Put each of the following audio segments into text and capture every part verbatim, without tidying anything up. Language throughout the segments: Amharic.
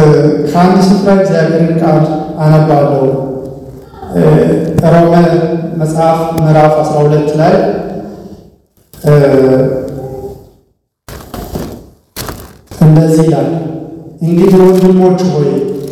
ከአንድ ስፍራ እግዚአብሔርን ቃል አነባለሁ። ሮሜ መጽሐፍ ምዕራፍ አስራ ሁለት ላይ እንደዚህ ይላል፣ እንግዲህ ወንድሞች ሆይ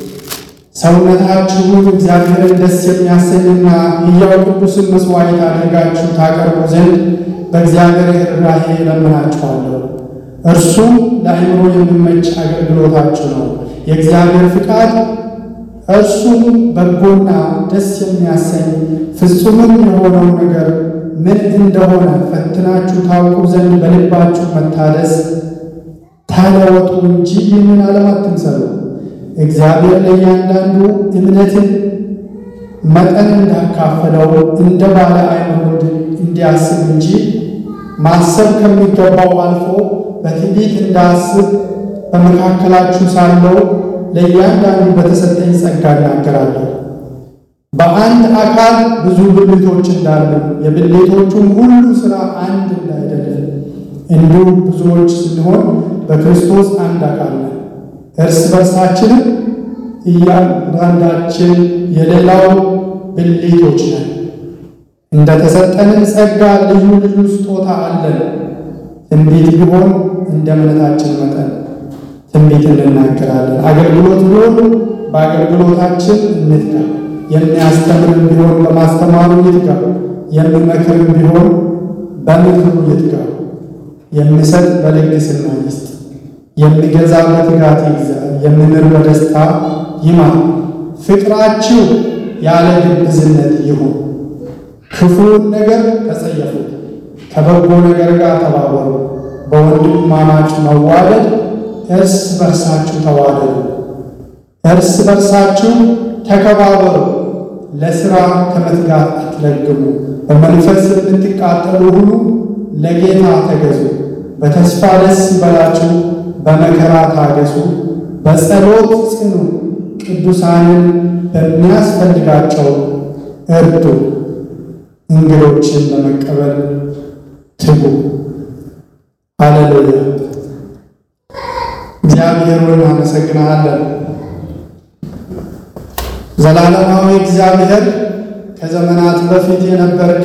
ሰውነታችሁን እግዚአብሔርን ደስ የሚያሰኝና ሕያው ቅዱስን መስዋዕት አድርጋችሁ ታቀርቡ ዘንድ በእግዚአብሔር ርኅራኄ እለምናችኋለሁ። እርሱም ለአእምሮ የሚመች አገልግሎታችሁ ነው። የእግዚአብሔር ፍቃድ እርሱም በጎና ደስ የሚያሰኝ ፍጹምም የሆነው ነገር ምን እንደሆነ ፈትናችሁ ታውቁ ዘንድ በልባችሁ መታደስ ተለወጡ እንጂ ይህንን ዓለም አትምሰሉ። እግዚአብሔር ለእያንዳንዱ እምነትን መጠን እንዳካፈለው እንደ ባለ አእምሮ እንዲያስብ እንጂ ማሰብ ከሚገባው አልፎ በትዕቢት እንዳስብ በመካከላችሁ ሳለው ለእያንዳንዱ በተሰጠኝ ጸጋ እናገራለሁ። በአንድ አካል ብዙ ብልቶች እንዳሉ የብልቶቹም ሁሉ ሥራ አንድ እንዳይደለ እንዲሁ ብዙዎች ስንሆን በክርስቶስ አንድ አካል ነን። እርስ በርሳችንም እያንዳንዳችን የሌላው ብልቶች ነን። እንደ ተሰጠንን ጸጋ ልዩ ልዩ ስጦታ አለን። ትንቢት ቢሆን እንደ እምነታችን መጠን ትንቢት እንናገራለን። አገልግሎት ቢሆን በአገልግሎታችን እንትጋ። የሚያስተምርም ቢሆን በማስተማሩ ይትጋ። የሚመክርም ቢሆን በምክሩ ይትጋ። የሚሰጥ በልግስና ይስጥ። የሚገዛ በትጋት ይግዛ። የሚምር በደስታ ይማር። ፍቅራችሁ ያለ ግብዝነት ይሁን። ክፉውን ነገር ተጸየፉት፣ ከበጎ ነገር ጋር ተባበሩ። በወንድማማች መዋደድ እርስ በርሳችሁ ተዋደዱ፣ እርስ በርሳችሁ ተከባበሩ። ለሥራ ከመትጋት አትለግሙ። በመንፈስ የምትቃጠሉ ሁሉ ለጌታ ተገዙ። በተስፋ ደስ ይበላችሁ፣ በመከራ ታገሱ። በጸሎት ጽኑ፣ ቅዱሳንን በሚያስፈልጋቸው እርዱ። እንግዶችን ለመቀበል ትጉ። ሃሌሉያ። እግዚአብሔርን አመሰግናለን። ዘላለማዊ እግዚአብሔር ከዘመናት በፊት የነበርክ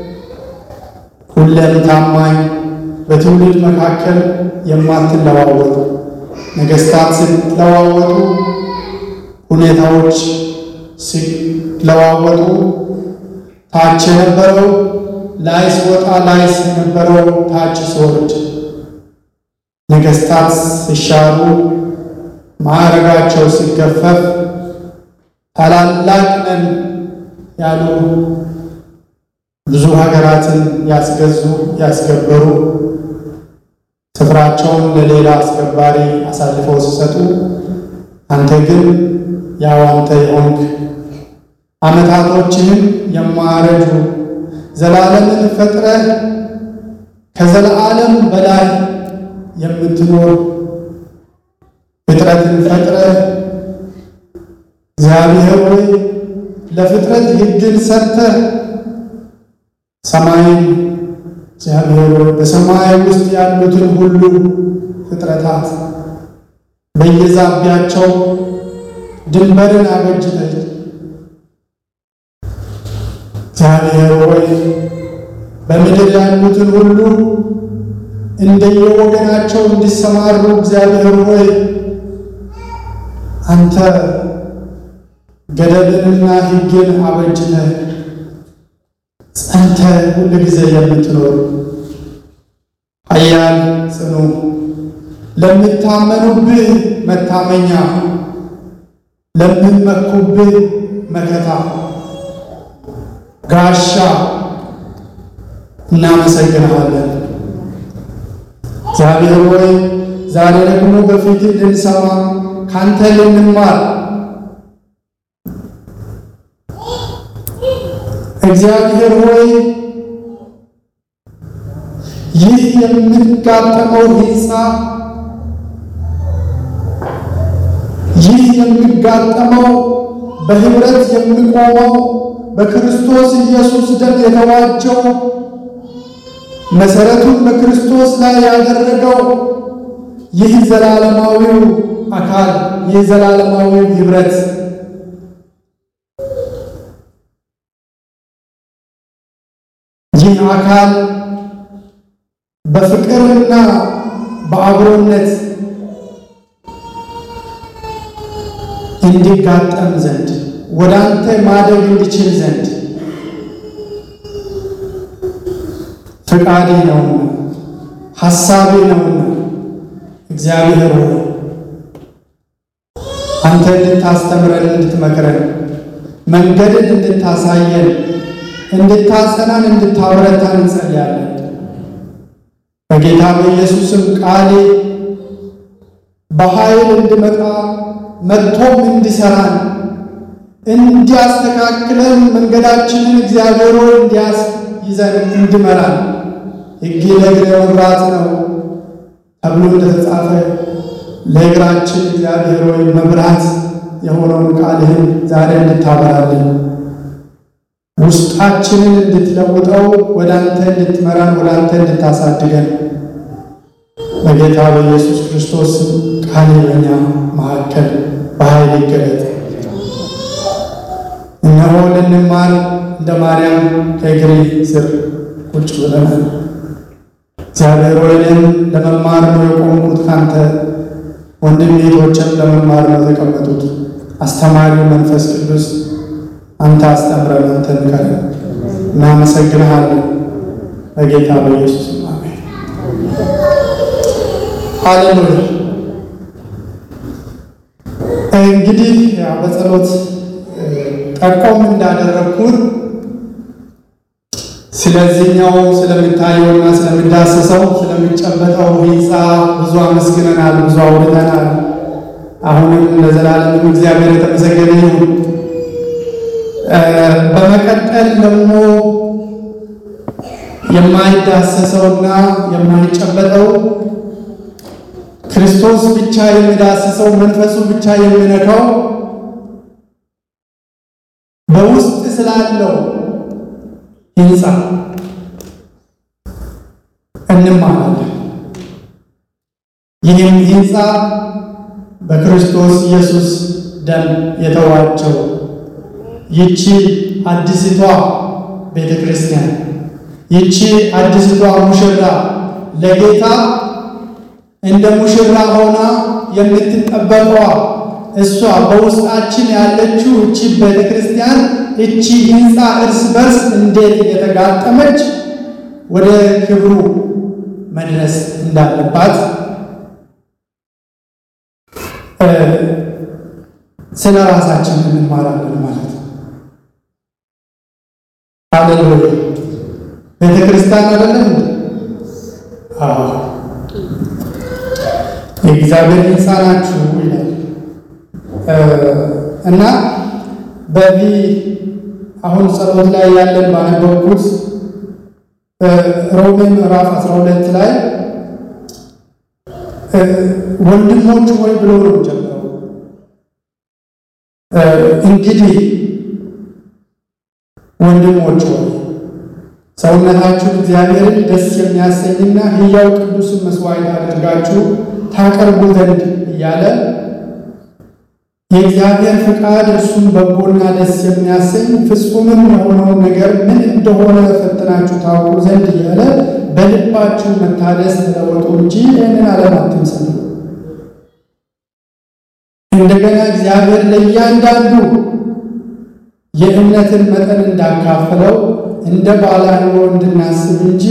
ሁሌም ታማኝ፣ በትውልድ መካከል የማትለዋወጡ፣ ነገሥታት ሲለዋወጡ፣ ሁኔታዎች ሲለዋወጡ ታች የነበረው ላይ ሲወጣ ላይ የነበረው ታች ሲወርድ፣ ነገሥታት ሲሻሩ ማዕረጋቸው ሲገፈፍ፣ ታላላቅ ነን ያሉ ብዙ ሀገራትን ያስገዙ ያስገበሩ ስፍራቸውን ለሌላ አስከባሪ አሳልፈው ሲሰጡ፣ አንተ ግን ያው አንተ የሆንክ ዓመታቶችህን የማያረጁ ዘላለምን ፈጥረህ ከዘላለም በላይ የምትኖር ፍጥረትን ፈጥረህ እግዚአብሔር ሆይ ለፍጥረት ሕግን ሰጥተህ ሰማይን እግዚአብሔር ሆይ በሰማይ ውስጥ ያሉትን ሁሉ ፍጥረታት በየዛቢያቸው ድንበርን አበጅተህ እግዚአብሔር ሆይ በምድር ያሉትን ሁሉ እንደየወገናቸው እንዲሰማሩ እግዚአብሔር ሆይ አንተ ገደብንና ሕግን አበጅተህ ጸንተህ ሁል ጊዜ የምትኖር ኃያል ጽኑ፣ ለሚታመኑብህ መታመኛ፣ ለሚመኩብህ መከታ ጋሻ እናመሰግንሃለን። እግዚአብሔር ሆይ ዛሬ ደግሞ በፊት ልንሰማ ካንተ ልንማር እግዚአብሔር ሆይ ይህ የሚጋጠመው ሕንፃ ይህ የሚጋጠመው በህብረት የሚቆመው በክርስቶስ ኢየሱስ ደም የተዋጀው መሰረቱን በክርስቶስ ላይ ያደረገው ይህ ዘላለማዊው አካል የዘላለማዊ ህብረት ይህ አካል በፍቅርና በአብሮነት እንዲጋጠም ዘንድ ወደ አንተ ማደግ እንዲችል ዘንድ ፍቃዴ ነውና ሐሳቤ ነውና እግዚአብሔር ሆይ አንተ እንድታስተምረን እንድትመክረን መንገድን እንድታሳየን እንድታጸናን እንድታበረታን እንጸልያለን። በጌታ በኢየሱስም ቃሌ በኃይል እንድመጣ መጥቶም እንዲሰራን እንዲያስተካክለን መንገዳችንን እግዚአብሔር ሆይ እንዲያስ ይዘን እንድመራን ሕግ ለእግሬ መብራት ነው ተብሎ እንደተጻፈ ለእግራችን እግዚአብሔር ሆይ መብራት የሆነውን ቃልህን ዛሬ እንድታበራልን ውስጣችንን እንድትለውጠው ወደ አንተ እንድትመራን ወደ አንተ እንድታሳድገን በጌታ በኢየሱስ ክርስቶስ ቃል በእኛ መካከል በኃይል ይገለጥ። እነሆ ልንማር እንደ ማርያም ከእግሬ ስር ቁጭ ብለናል። እግዚአብሔር ሆይ እኔም ለመማር ነው የቆምኩት ካንተ፣ ወንድሜ እህቶቼም ለመማር ነው የተቀመጡት። አስተማሪው መንፈስ ቅዱስ አንተ አስተምረን፣ አንተ ንገረን። እናመሰግንሃለን በጌታ በኢየሱስ አሜን። ሃሌሉያ። እንግዲህ በጸሎት ጠቆም እንዳደረኩት ስለዚህኛው ስለምታየውና ስለምዳሰሰው ስለምጨበጠው ሕንፃ ብዙ አመስግነናል፣ ብዙ አውርተናል። አሁንም ለዘላለም እግዚአብሔር የተመሰገነ ይሁን። በመቀጠል ደግሞ የማይዳሰሰውና የማይጨበጠው ክርስቶስ ብቻ የሚዳስሰው መንፈሱ ብቻ የሚነካው በውስጥ ስላለው ሕንፃ እንማራለን። ይህም ሕንፃ በክርስቶስ ኢየሱስ ደም የተዋጀው ይቺ አዲስቷ ቤተ ክርስቲያን ይቺ አዲስቷ ሙሽራ ለጌታ እንደ ሙሽራ ሆና የምትጠበቀዋ እሷ በውስጣችን ያለችው እቺ ቤተ ክርስቲያን እቺ ሕንፃ እርስ በርስ እንዴት የተጋጠመች ወደ ክብሩ መድረስ እንዳለባት ስለ ራሳችን እንማራለን ማለት ነው። ሃሌሉያ። ቤተ ክርስቲያን አይደለም? አዎ፣ የእግዚአብሔር ሕንፃ ናችሁ ይላል እና በዚህ አሁን ጸሎት ላይ ያለን ባነበብኩት ሮሜ ምዕራፍ አስራ ሁለት ላይ ወንድሞች ሆይ ብሎ ነው ጀምረው እንግዲህ ወንድሞች ሆይ ሰውነታችሁን እግዚአብሔርን ደስ የሚያሰኝና ሕያው ቅዱስን መስዋዕት አድርጋችሁ ታቀርቡ ዘንድ እያለ የእግዚአብሔር ፍቃድ እርሱም በጎና ደስ የሚያሰኝ ፍጹምም የሆነውን ነገር ምን እንደሆነ ፈትናችሁ ታውቁ ዘንድ እያለ በልባችሁ መታደስ ተለወጡ እንጂ ይህንን ዓለም አትምሰሉ። እንደገና እግዚአብሔር ለእያንዳንዱ የእምነትን መጠን እንዳካፈለው እንደ ባለ አእምሮ እንድናስብ እንጂ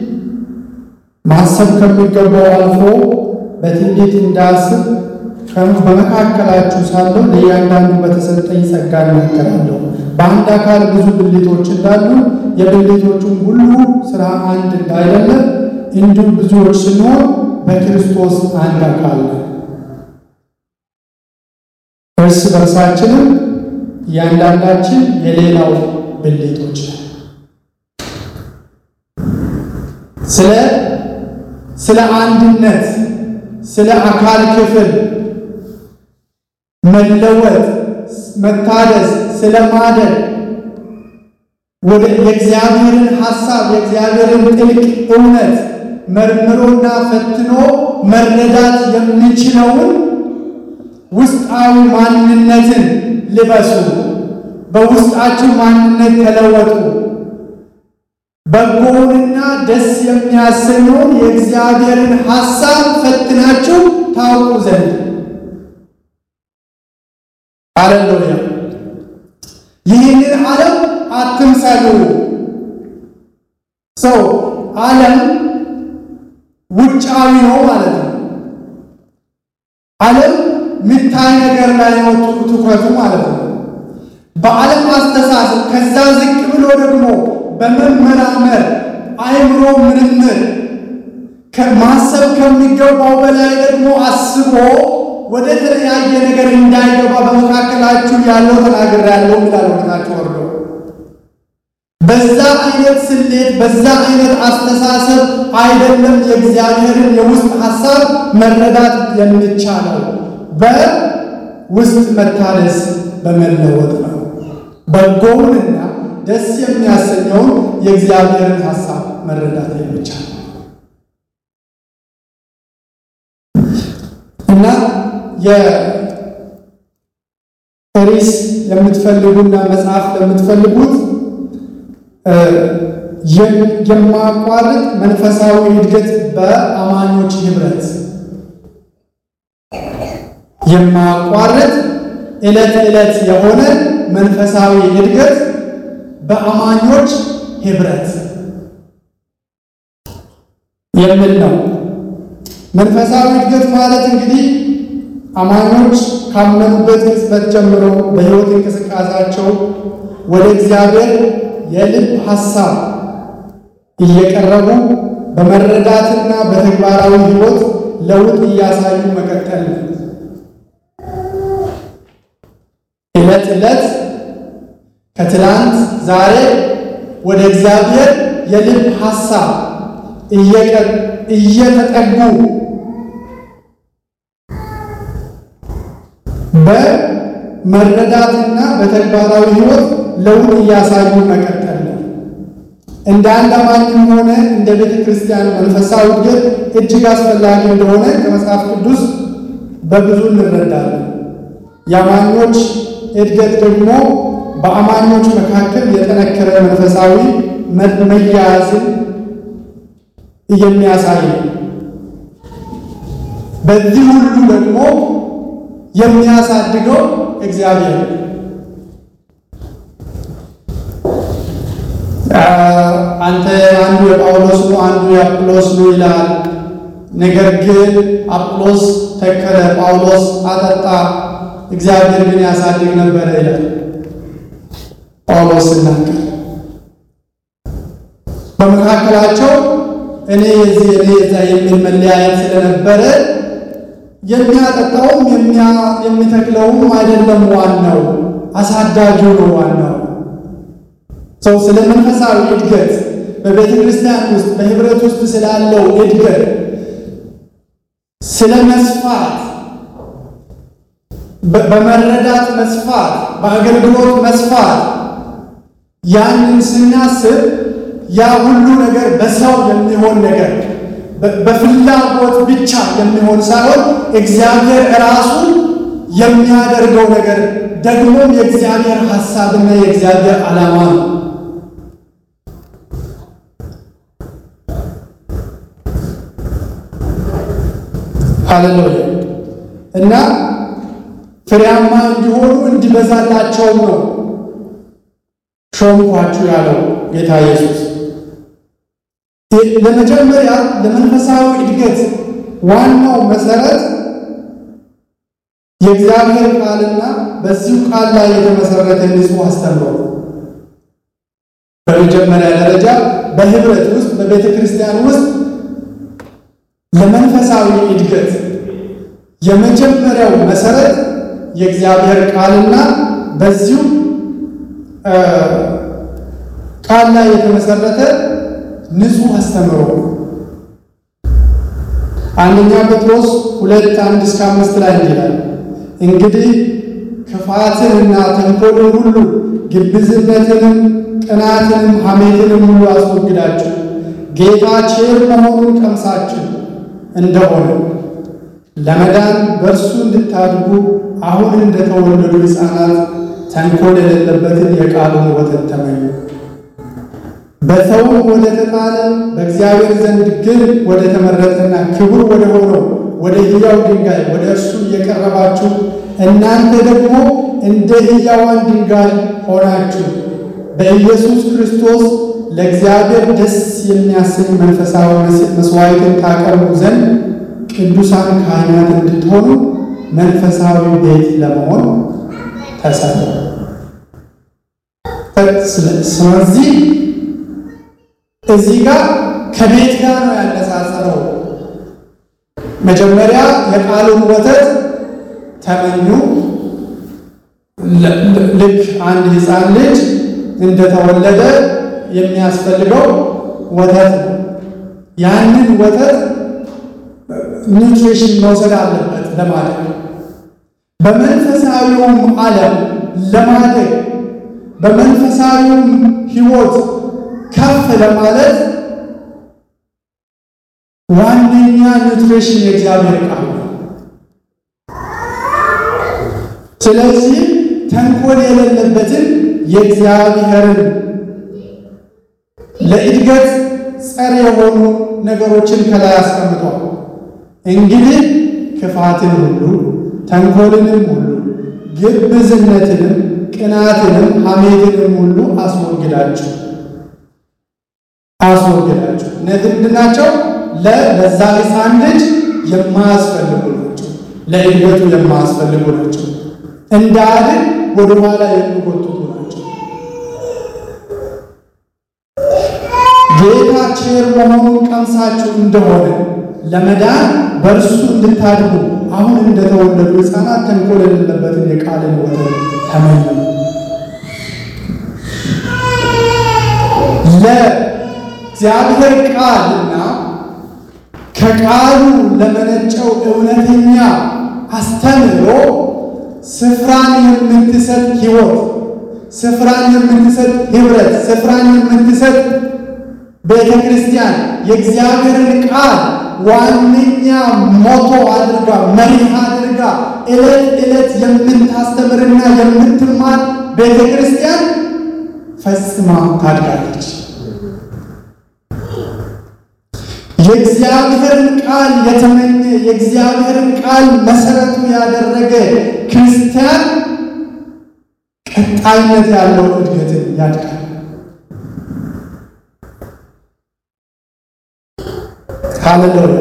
ማሰብ ከሚገባው አልፎ በትንቢት እንዳስብ በመካከላችሁ ሳለሁ ለእያንዳንዱ በተሰጠኝ ጸጋ እናገራለሁ። በአንድ አካል ብዙ ብልቶች እንዳሉ የብልቶቹም ሁሉ ሥራ አንድ እንዳይደለ እንዲሁ ብዙዎች ስንሆን በክርስቶስ አንድ አካል ነን። እርስ በርሳችንም እያንዳንዳችን የሌላው ብልቶች ነን። ስለ ስለ አንድነት ስለ አካል ክፍል መለወጥ መታደስ ስለማደግ ወደ የእግዚአብሔርን ሐሳብ የእግዚአብሔርን ጥልቅ እውነት መርምሮና ፈትኖ መረዳት የሚችለውን ውስጣዊ ማንነትን ልበሱ። በውስጣችሁ ማንነት ተለወጡ። በጎውንና ደስ የሚያሰኘውን የእግዚአብሔርን ሐሳብ ፈትናችሁ ታውቁ ዘንድ። ሃሌሉያ። ይህንን ዓለም አትምሰሉ። ሰው ዓለም ውጫዊ ነው ማለት ነው። ዓለም ምታይ ነገር ላይ ነው ትኩረቱ ማለት ነው። በዓለም አስተሳሰብ ከዛ ዝቅ ብሎ ደግሞ በመመራመር አእምሮ ምርምር ከማሰብ ከሚገባው በላይ ደግሞ አስቦ ወደ ተለያየ ነገር እንዳይገባ በመካከላችሁ ያለው ተናግሬያለሁ ይላል ወደታች ወርዶ። በዛ አይነት ስሌት በዛ አይነት አስተሳሰብ አይደለም የእግዚአብሔርን የውስጥ ሐሳብ መረዳት የሚቻለው። በውስጥ መታደስ በመለወጥ ነው በጎውንና ደስ የሚያሰኘውን የእግዚአብሔርን ሐሳብ መረዳት የሚቻለው። እና የሪስ የምትፈልጉና መጽሐፍ ለምትፈልጉት የማያቋርጥ መንፈሳዊ እድገት በአማኞች ህብረት፣ የማያቋርጥ ዕለት ዕለት የሆነ መንፈሳዊ እድገት በአማኞች ህብረት የሚል ነው። መንፈሳዊ እድገት ማለት እንግዲህ አማኞች ካመኑበት ቅጽበት ጀምሮ በሕይወት እንቅስቃሴያቸው ወደ እግዚአብሔር የልብ ሐሳብ እየቀረቡ በመረዳትና በተግባራዊ ሕይወት ለውጥ እያሳዩ መቀጠል ነው። ዕለት ዕለት ከትላንት ዛሬ ወደ እግዚአብሔር የልብ ሐሳብ እየተጠጉ በመረዳትና በተግባራዊ ሕይወት ለውጥ እያሳዩ መቀጠል ነው። እንደ አንድ አማኝም ሆነ እንደ ቤተ ክርስቲያን መንፈሳዊ እድገት እጅግ አስፈላጊ እንደሆነ ከመጽሐፍ ቅዱስ በብዙ እንረዳለን። የአማኞች እድገት ደግሞ በአማኞች መካከል የጠነከረ መንፈሳዊ መያያዝን የሚያሳይ ነው። በዚህ ሁሉ ደግሞ የሚያሳድገው እግዚአብሔር አንተ አንዱ የጳውሎስ ነው አንዱ የአጵሎስ ነው ይላል። ነገር ግን አጵሎስ ተከለ፣ ጳውሎስ አጠጣ፣ እግዚአብሔር ግን ያሳድግ ነበረ ይላል ጳውሎስ ሲናገር። በመካከላቸው እኔ የዚህ እኔ የዛ የሚል መለያየት ስለነበረ የሚያጠጣውም የሚተክለውም አይደለም ዋናው፣ አሳዳጊው ነው ዋናው። ሰው ስለ መንፈሳዊ እድገት በቤተ ክርስቲያን ውስጥ በህብረት ውስጥ ስላለው እድገት ስለ መስፋት፣ በመረዳት መስፋት፣ በአገልግሎት መስፋት ያንን ስናስብ ያ ሁሉ ነገር በሰው የሚሆን ነገር በፍላጎት ብቻ የሚሆን ሳይሆን እግዚአብሔር ራሱ የሚያደርገው ነገር ደግሞም የእግዚአብሔር ሐሳብና የእግዚአብሔር ዓላማ ነው። ሃሌሉያ። እና ፍሬያማ እንዲሆኑ እንዲበዛላቸው ነው ሾምኳችሁ ያለው ጌታ ኢየሱስ። ለመጀመሪያ ለመንፈሳዊ እድገት ዋናው መሰረት የእግዚአብሔር ቃልና በዚሁ ቃል ላይ የተመሰረተ ንጹሕ አስተምሮ። በመጀመሪያ ደረጃ በህብረት ውስጥ በቤተ ክርስቲያን ውስጥ ለመንፈሳዊ እድገት የመጀመሪያው መሰረት የእግዚአብሔር ቃልና በዚሁ ቃል ላይ የተመሰረተ ንጹሕ አስተምሮ። አንደኛ ጴጥሮስ ሁለት አንድ እስከ አምስት ላይ ይላል፣ እንግዲህ ክፋትንና ተንኮልን ሁሉ ግብዝነትንም ቅናትንም ሐሜትንም ሁሉ አስወግዳችሁ ጌታ ቸር መሆኑን ቀምሳችሁ እንደሆነ ለመዳን በእርሱ እንድታድጉ አሁን እንደተወለዱ ሕፃናት ተንኮል የሌለበትን የቃሉን ወተት ተመኙ። በሰውም ወደ ተጣለ በእግዚአብሔር ዘንድ ግን ወደ ተመረጠና ክቡር ወደ ሆነው ወደ ሕያው ድንጋይ ወደ እርሱ እየቀረባችሁ እናንተ ደግሞ እንደ ሕያዋን ድንጋይ ሆናችሁ በኢየሱስ ክርስቶስ ለእግዚአብሔር ደስ የሚያሰኝ መንፈሳዊ መስዋዕትን ታቀርቡ ዘንድ ቅዱሳን ካህናት እንድትሆኑ መንፈሳዊ ቤት ለመሆን ተሰሩ። ስለዚህ እዚህ ጋር ከቤት ጋር ነው ያነጻጸረው። መጀመሪያ የቃሉን ወተት ተመኙ። ልክ አንድ ሕፃን ልጅ እንደተወለደ የሚያስፈልገው ወተት ነው። ያንን ወተት ኒውትሪሽን መውሰድ አለበት ለማደግ። በመንፈሳዊውም ዓለም ለማደግ በመንፈሳዊውም ሕይወት ከፍ ለማለት ዋነኛ ኒውትሪሽን የእግዚአብሔር ቃል ነው። ስለዚህ ተንኮል የሌለበትን የእግዚአብሔርን ለእድገት ጸር የሆኑ ነገሮችን ከላይ አስቀምጧል። እንግዲህ ክፋትን ሁሉ ተንኮልንም ሁሉ ግብዝነትንም ቅናትንም ሐሜትንም ሁሉ አስወግዳችሁ አስወግዳችሁ እነዚህ ምንድን ናቸው? ለዛ ሕፃን ልጅ የማያስፈልጉ ናቸው። ለእድገቱ የማያስፈልጉ ናቸው። እንዳያድግ ወደኋላ የሚጎትቱ ናቸው። ጌታ ቸር መሆኑን ቀምሳችሁ እንደሆነ ለመዳን በእርሱ እንድታድጉ አሁን እንደተወለዱ ሕፃናት ተንኮል የሌለበትን የቃልን ወተት ተመኙ። ለእግዚአብሔር ቃልና ከቃሉ ለመነጨው እውነተኛ አስተምህሮ ስፍራን የምትሰጥ ሕይወት፣ ስፍራን የምትሰጥ ኅብረት፣ ስፍራን የምትሰጥ ቤተ ክርስቲያን የእግዚአብሔርን ቃል ዋነኛ ሞቶ አድርጋ መሪህ አድርጋ ዕለት ዕለት የምታስተምርና የምትማር ቤተ ክርስቲያን ፈጽማ ታድጋለች። የእግዚአብሔርን ቃል የተመኘ የእግዚአብሔርን ቃል መሰረቱ ያደረገ ክርስቲያን ቀጣይነት ያለው እድገትን ያድጋል። ሃሌሉያ።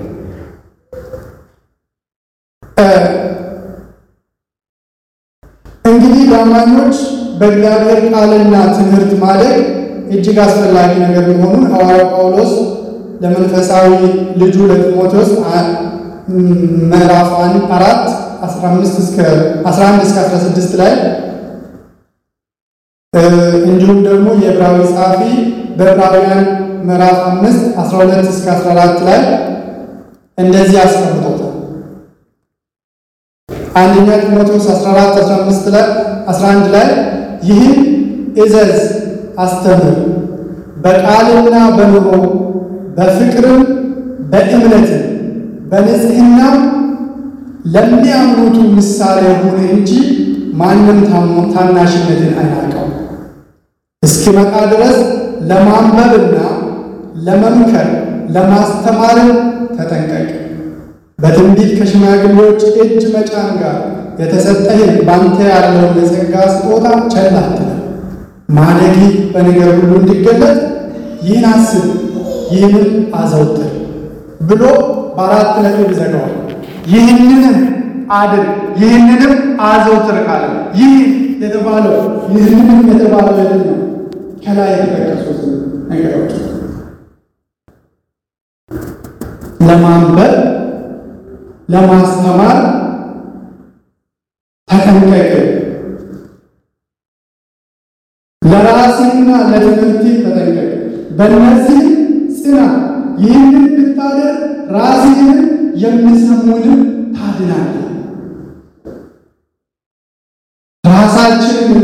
እንግዲህ ለአማኞች በእግዚአብሔር ቃልና ትምህርት ማደግ እጅግ አስፈላጊ ነገር መሆኑን ሐዋርያው ጳውሎስ ለመንፈሳዊ ልጁ ለጢሞቴዎስ ምዕራፍ አራት አስራ አምስት እስከ አስራ አንድ እስከ አስራ ስድስት ላይ እንዲሁም ደግሞ የዕብራዊ ጸሐፊ በዕብራውያን ምዕራፍ አምስት አስራ ሁለት እስከ አስራ አራት ላይ እንደዚህ አስቀምጦታል። አንደኛ ጢሞቴዎስ አስራ አራት አስራ አምስት ላይ አስራ አንድ ላይ ይህን እዘዝ፣ አስተምር፣ በቃልና በኑሮ በፍቅርም በእምነትም በንጽሕናም ለሚያምኑቱ ምሳሌ ሁን እንጂ ማንም ታናሽነትን አይናቀው። እስኪመጣ ድረስ ለማንበብና ለመምከር ለማስተማርም ተጠንቀቅ። በትንቢት ከሽማግሌዎች እጅ መጫን ጋር የተሰጠህን ባንተ ያለውን የጸጋ ስጦታ ቸል አትበል። ማደግህ በነገር ሁሉ እንዲገለጥ ይህን አስብ፣ ይህንም አዘውትር ብሎ በአራት ነጥብ ይዘጋዋል። ይህንንም አድርግ፣ ይህንንም አዘውትር ካለ ይህ የተባለው ይህንንም የተባለው የት ነው? ከላይ የተጠቀሱት ነገሮች ለማንበብ ለማስተማር ተጠንቀቅ፣ ለራስህና ለትምህርትህ ተጠንቀቅ፣ በእነዚህ ጽና። ይህንን ብታደርግ ራስህን የሚሰሙንም ታድናለህ። ራሳችንን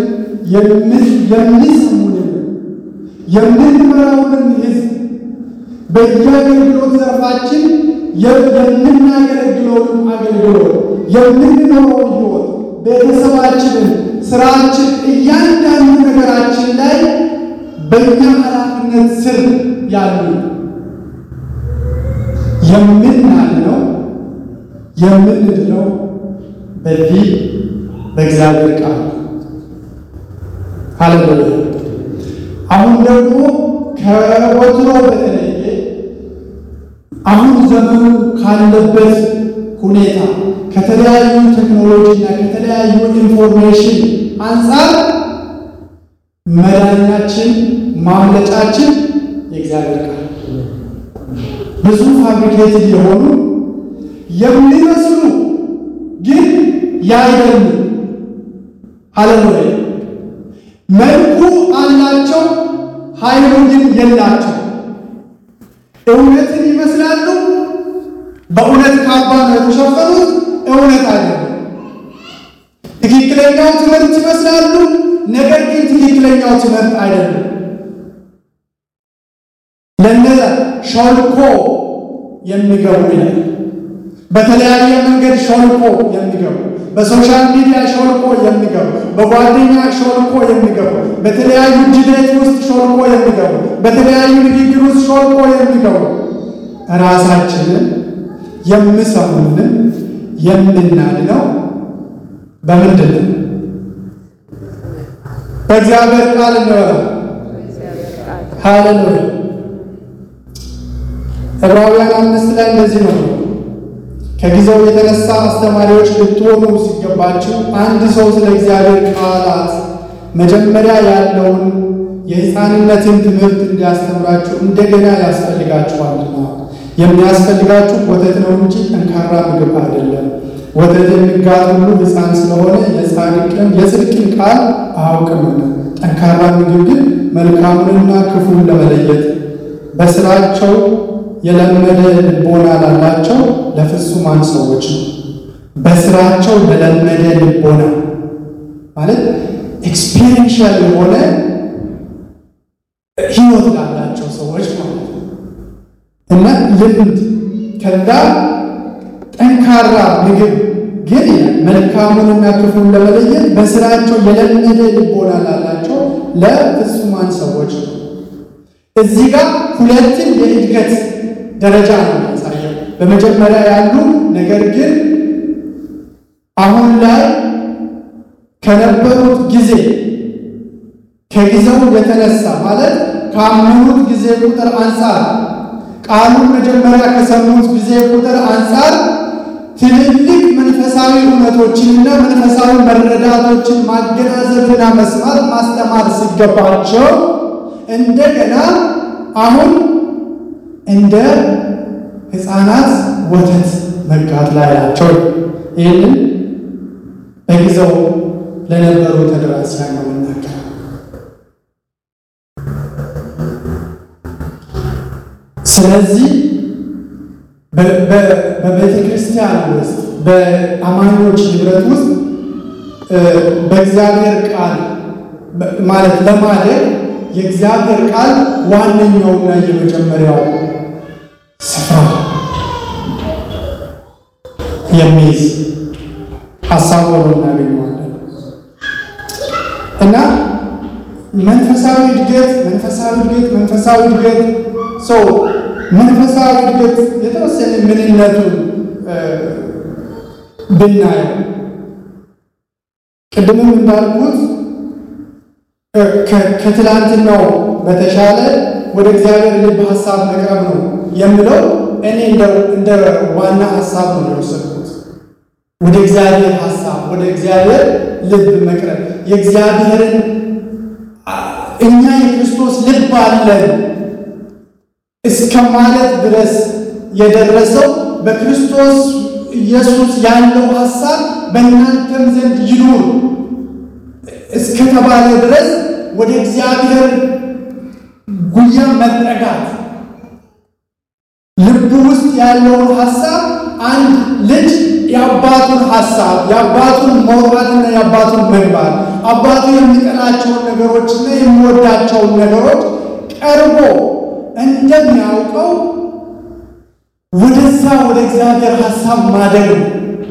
የሚሰሙንን የምንመራውንን ሕዝብ በየአገልግሎት ዘርፋችን የምናገለግለውን አገልግሎት የምንኖረውን ሕይወት ቤተሰባችንን ስራችን እያንዳንዱ ነገራችን ላይ በእኛ ኃላፊነት ስር ያሉ የምናልነው የምንድነው በዚህ በእግዚአብሔር ቃል ሃሌሉያ። አሁን ደግሞ ከወትሮ በተለየ አሁን ዘመኑ ካለበት ሁኔታ ከተለያዩ ቴክኖሎጂና ከተለያዩ ኢንፎርሜሽን አንፃር መዳኛችን ማምለጫችን የእግዚአብሔር ቃል ብዙ ፋብሪኬትድ የሆኑ የሚመስሉ ግን ያይደሉ ሃሌሉያ መልኩ አላቸው ኃይሉ ግን የላቸው እውነትን ይመስላሉ በእውነት ካባ ነው የተሸፈኑት እውነት አይደለም ትክክለኛው ትምህርት ይመስላሉ ነገር ግን ትክክለኛው ትምህርት አይደለም ለነዛ ሾልኮ የሚገቡ ይላል በተለያየ መንገድ ሾልኮ የሚገቡ በሶሻል ሚዲያ ሾልኮ የሚገቡ በጓደኛ ሾልኮ የሚገቡ በተለያዩ ዲቤት ውስጥ ሾልኮ የሚገቡ በተለያዩ ንግግር ውስጥ ሾልኮ የሚገቡ ራሳችንን የምሰሙንን የምናድነው በምንድን ነው? በእግዚአብሔር ቃል ነው። ሃሌሉያ ዕብራውያን አምስት ላይ እንደዚህ ነው ከጊዜው የተነሳ አስተማሪዎች ልትሆኑ ሲገባችሁ አንድ ሰው ስለ እግዚአብሔር ቃላት መጀመሪያ ያለውን የሕፃንነትን ትምህርት እንዲያስተምራችሁ እንደገና ያስፈልጋችኋልና የሚያስፈልጋችሁ ወተት ነው እንጂ ጠንካራ ምግብ አይደለም። ወተት የሚጋት ሁሉ ሕፃን ስለሆነ የጻድቅን የጽድቅን ቃል አያውቅምና፣ ጠንካራ ምግብ ግን መልካሙንና ክፉን ለመለየት በስራቸው የለመደ ልቦና ላላቸው ለፍጹማን ሰዎች ነው። በስራቸው ለለመደ ልቦና ማለት ኤክስፒሪየንሻል የሆነ ህይወት ላላቸው ሰዎች ማለት ነው እና ልምድ ከዛ ጠንካራ ምግብ ግን መልካሙንና ክፉን ለመለየት በስራቸው የለመደ ልቦና ላላቸው ለፍጹማን ሰዎች ነው። እዚህ ጋር ሁለቱም የእድገት ደረጃ ነው የሚያሳየው። በመጀመሪያ ያሉ ነገር ግን አሁን ላይ ከነበሩት ጊዜ ከጊዜው የተነሳ ማለት ካመኑት ጊዜ ቁጥር አንፃር ቃሉን መጀመሪያ ከሰሙት ጊዜ ቁጥር አንፃር ትልልቅ መንፈሳዊ እውነቶችንና መንፈሳዊ መረዳቶችን ማገናዘብና መስማት ማስተማር ሲገባቸው እንደገና አሁን እንደ ሕፃናት ወተት መጋት ላይ ናቸው። ይህንን በጊዜው ለነበሩ ተደራሲያን ነው የምናገር። ስለዚህ በቤተ ክርስቲያን ውስጥ በአማኞች ህብረት ውስጥ በእግዚአብሔር ቃል ማለት ለማደግ የእግዚአብሔር ቃል ዋነኛውና የመጀመሪያው ስፍራ የሚይዝ ሀሳብ ሆኖ እናገኘዋለን እና መንፈሳዊ እድገት መንፈሳዊ እድገት መንፈሳዊ እድገት ሰው መንፈሳዊ እድገት የተወሰነ ምንነቱን ብናየው ቅድምም እንዳልኩት ከትላንትናው በተሻለ ወደ እግዚአብሔር ልብ ሀሳብ መቅረብ ነው የምለው እኔ እንደ ዋና ሀሳብ ነው የወሰድኩት። ወደ እግዚአብሔር ሀሳብ ወደ እግዚአብሔር ልብ መቅረብ የእግዚአብሔርን እኛ የክርስቶስ ልብ አለን እስከ ማለት ድረስ የደረሰው በክርስቶስ ኢየሱስ ያለው ሀሳብ በእናንተም ዘንድ ይኑር እስከ ተባለ ድረስ ወደ እግዚአብሔር ጉያ መጠጋት ልብ ውስጥ ያለውን ሀሳብ አንድ ልጅ የአባቱን ሀሳብ የአባቱን መውጣትና የአባቱን መግባት አባቱ የሚጠላቸውን ነገሮችና የሚወዳቸውን ነገሮች ቀርቦ እንደሚያውቀው ወደዛ ወደ እግዚአብሔር ሐሳብ ማደግ ነው።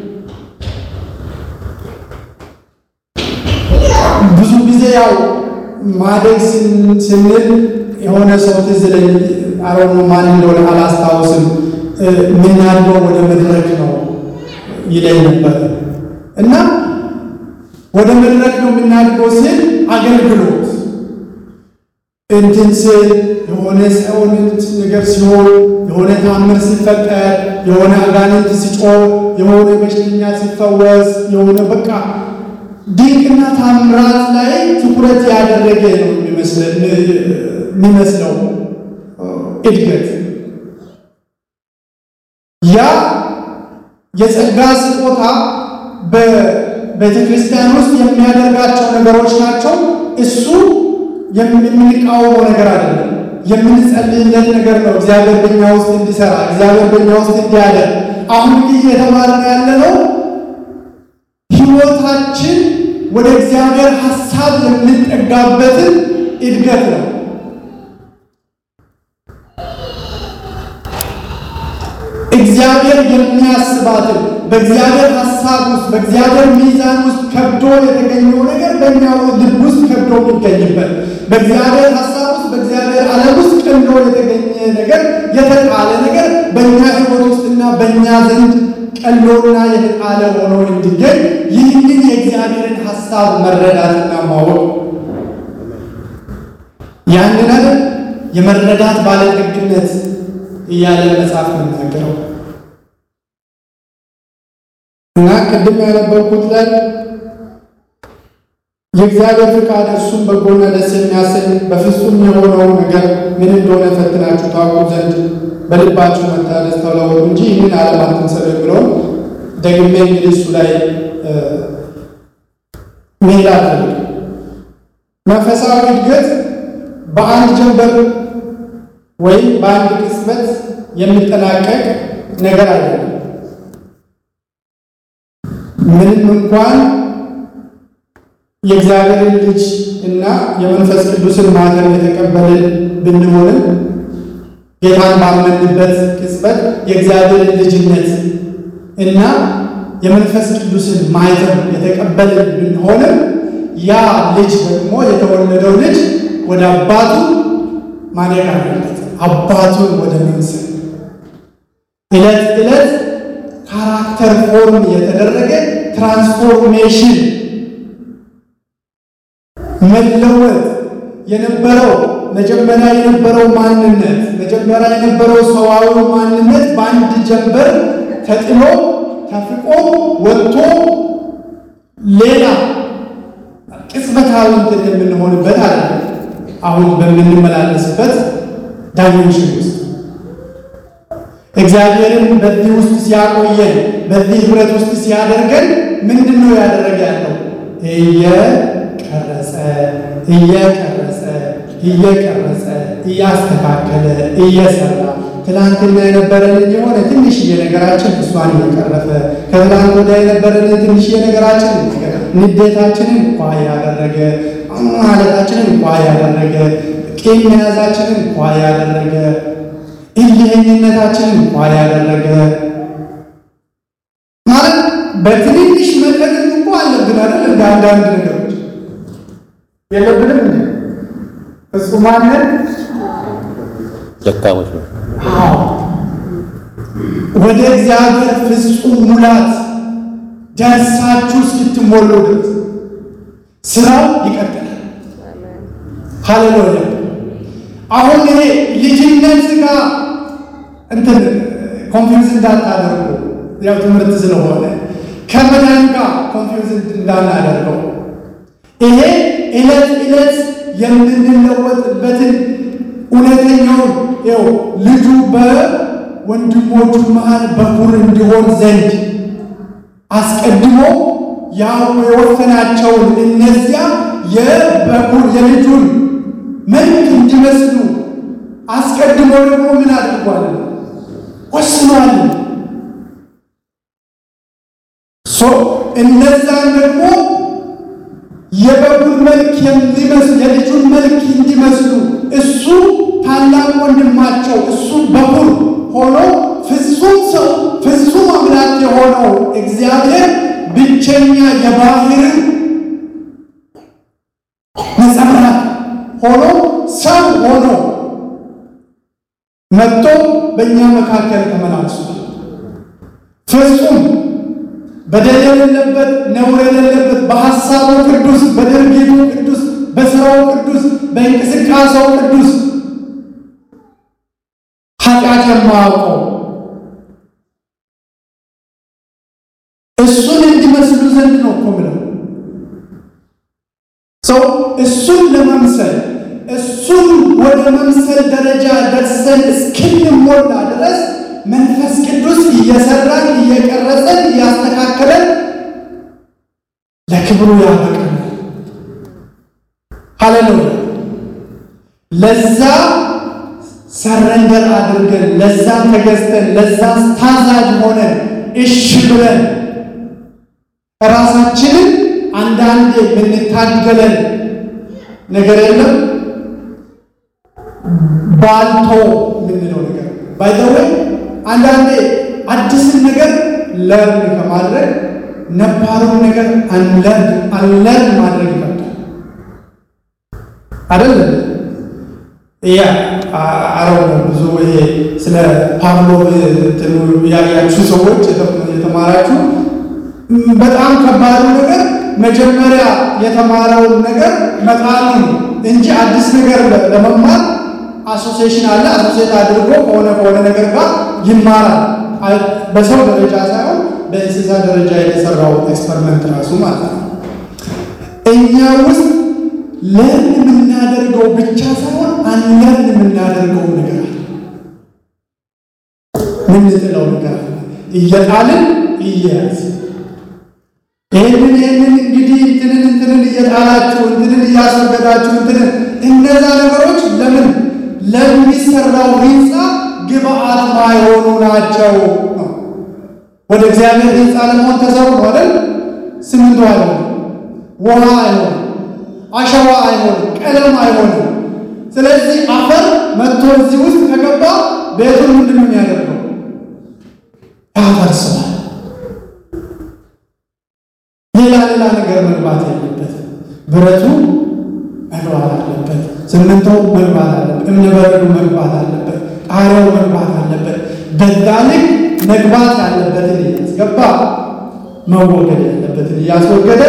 ብዙ ጊዜ ያው ማደግ ስንል የሆነ ሰው ትዝ ይለኝ አሮኑ ማን እንደሆነ አላስታውስም ምናልባት ወደ መድረክ ነው ይለኝ ነበር እና ወደ መድረክ ነው የምናድገው ሲል አገልግሎት እንትን ሲል የሆነ ሰውን ነገር ሲሆን የሆነ ታምር ሲፈጠር የሆነ አጋንንት ሲጮህ የሆነ በሽተኛ ሲፈወስ የሆነ በቃ ድንቅና ታምራት ላይ ትኩረት ያደረገ ነው የሚመስለው እድገት። ያ የጸጋ ስጦታ በቤተክርስቲያን ውስጥ የሚያደርጋቸው ነገሮች ናቸው። እሱ የምንቃወመው ነገር አይደለም፣ የምንጸልይለት ነገር ነው። እግዚአብሔር በእኛ ውስጥ እንዲሰራ፣ እግዚአብሔር በእኛ ውስጥ እንዲያደርግ አሁን ይህ የተማርነው ያለነው ሕይወታችን ወደ እግዚአብሔር ሐሳብ የምንጠጋበትን እድገት ነው። እግዚአብሔር የሚያስባትን በእግዚአብሔር ሐሳብ ውስጥ በእግዚአብሔር ሚዛን ውስጥ ከብዶ የተገኘው ነገር በእኛ ልብ ውስጥ ከብዶ የሚገኝበት በእግዚአብሔር ሐሳብ ውስጥ በእግዚአብሔር ዓለም ውስጥ ቀንዶ የተገኘ ነገር የተጣለ ነገር በእኛ ሕይወት ውስጥና በእኛ ዘንድ ቀሎና የተጣለ ሆኖ እንዲገኝ ይህንን የእግዚአብሔርን ሐሳብ መረዳትና ማወቅ ያንን አይደል የመረዳት ባለጠግነት እያለ መጽሐፍ የሚናገረው እና ቅድም ያነበብኩት ላይ የእግዚአብሔር ፍቃድ እርሱም በጎና ደስ የሚያሰኝ በፍጹም የሆነውን ነገር ምን እንደሆነ ፈትናችሁ ታውቁ ዘንድ በልባችሁ መታደስ ተለወጡ እንጂ ይህንን ዓለም አትምሰሉ ብሎ ደግሜ እንግዲህ እሱ ላይ መሄድ አልፈልግም። መንፈሳዊ እድገት በአንድ ጀንበር ወይም በአንድ ቅጽበት የሚጠናቀቅ ነገር አይደለም። ምንም እንኳን የእግዚአብሔርን ልጅ እና የመንፈስ ቅዱስን ማተም የተቀበልን ብንሆንም ጌታን ባመንበት ቅጽበት የእግዚአብሔርን ልጅነት እና የመንፈስ ቅዱስን ማተም የተቀበልን ብንሆንም ያ ልጅ ደግሞ የተወለደው ልጅ ወደ አባቱ ማደግ አለበት። አባቱን ወደ መምሰል ዕለት ዕለት ካራክተር ፎርም የተደረገ ትራንስፎርሜሽን መለወጥ የነበረው መጀመሪያ የነበረው ማንነት መጀመሪያ የነበረው ሰዋዊ ማንነት በአንድ ጀንበር ተጥሎ ተፍቆ ወጥቶ ሌላ ቅጽበታዊ እንደምንሆንበት አለ አሁን በምንመላለስበት ዳይሜንሽን ውስጥ እግዚአብሔርን በዚህ ውስጥ ሲያቆየን በዚህ ህብረት ውስጥ ሲያደርገን ምንድነው ያደረገ ያለው? እየቀረጸ እየቀረጸ እየቀረጸ እያስተካከለ እየሰራ ትላንትና የነበረን የሆነ ትንሽዬ ነገራችን እሷን እየቀረፈ ከትላንት ወዲያ የነበረን ትንሽዬ ነገራችን ንዴታችንን እንኳ ያደረገ ማለታችንን እንኳ ያደረገ ቂም መያዛችንን እንኳ ያደረገ እልህኝነታችንን እንኳ ያደረገ ማለት በትንሽ መጠን እንኳ አለብን አይደል? እንደ አንዳንድ ነገሮች የለብንም እንዴ? ፍጹማንን ደካሞች ነው። አዎ ወደ እግዚአብሔር ፍጹም ሙላት ደርሳችሁ እስክትሞሉ ድረስ ስራው ይቀጥላል። ሃሌሉያ። አሁን ይሄ ልጅነት ጋር እንትን ኮንፊውዝ እንዳታደርጉ ያው ትምህርት ስለሆነ ከመዳን ጋር ኮንፊውዝ እንዳናደርገው ይሄ ዕለት ዕለት የምንለወጥበትን እውነተኛውን ይኸው ልጁ በወንድሞቹ መሃል በኩር እንዲሆን ዘንድ አስቀድሞ ያው የወሰናቸውን እነዚያ የበኩር የልጁን መልክ እንዲመስሉ አስቀድሞ ደግሞ ምን አድርጓል? ወስኗል። ሶ እነዛን ደግሞ የበኩር መልክ እንዲመስሉ የልጁን መልክ እንዲመስሉ እሱ ታላቅ ወንድማቸው እሱ በኩር ሆኖ ፍጹም ሰው ፍጹም አምላክ የሆነው እግዚአብሔር ብቸኛ የባህር ነጸብራቅ ሆኖ ሰው ሆኖ መጥቶ በእኛ መካከል ተመላልሷል። ፍጹም በደል የሌለበት ነውር የሌለበት በሐሳቡ ቅዱስ፣ በድርጊቱ ቅዱስ፣ በሥራው ቅዱስ፣ በእንቅስቃሴው ቅዱስ፣ ኃጢአት የማያውቀው እሱን እንዲመስሉ ዘንድ ነው እኮ ብለው ሰው እሱን ለመምሰል እሱን ወደ መምሰል ደረጃ ደርሰን እስክንሞላ ድረስ መንፈስ ቅዱስ እየሰራን እየቀረጸን እያስተካከለን ለክብሩ ያበቃል። ሃሌሉያ! ለዛ ሰረንደር አድርገን ለዛ ተገዝተን ለዛ ታዛዥ ሆነን እሺ ብለን ራሳችንን አንዳንዴ የምንታገለን ነገር የለም። ባልቶ የምንለው ነገር ባይዘወይ አንዳንዴ አዲስን ነገር ለርን ከማድረግ ነባሩን ነገር አንለርን አንለርን ማድረግ ይፈታል አይደለም። ያ አረው ብዙ ይሄ ስለ ፓብሎቭ እንትኑ ያያችሁ ሰዎች የተማራችሁ በጣም ከባዱ ነገር መጀመሪያ የተማረውን ነገር መጣሉን እንጂ አዲስ ነገር ለመማር አሶሲዬሽን አለ። አሶሲዬት አድርጎ ከሆነ ከሆነ ነገር ጋር ይማራል። በሰው ደረጃ ሳይሆን በእንስሳ ደረጃ የተሰራው ኤክስፐሪመንት ራሱ ማለት ነው። እኛ ውስጥ ለርን የምናደርገው ብቻ ሳይሆን አንለርን የምናደርገው ነገር አለ። ምንጥለው ነገር አለ። እየጣልን እየያዝ ይህንን ይህንን እንግዲህ እንትንን እንትንን እየጣላችሁ እንትንን እያስወገዳችሁ እንትንን እነዛ ነገሮች ለምን ለሚሰራው ህንፃ ግብአት ማይሆኑ ናቸው። ወደ እግዚአብሔር ህንፃ ለመሆን ተሰሩ አይደል? ሲሚንቶ አይሆንም፣ ውሃ አይሆንም፣ አሸዋ አይሆንም፣ ቀለም አይሆንም። ስለዚህ አፈር መጥቶ እዚህ ውስጥ ከገባ ቤቱን ምንድን ነው የሚያደርገው? ያፈርሰዋል። ሌላ ሌላ ነገር መግባት የለበት። ብረቱ መግባት አለበት፣ ሲሚንቶው መግባት አለበት፣ እምነበረዱ መግባት አለበት፣ ጣሪያው መግባት አለበት። በዛ ልክ መግባት ያለበትን እያስገባ መወገድ ያለበትን እያስወገደ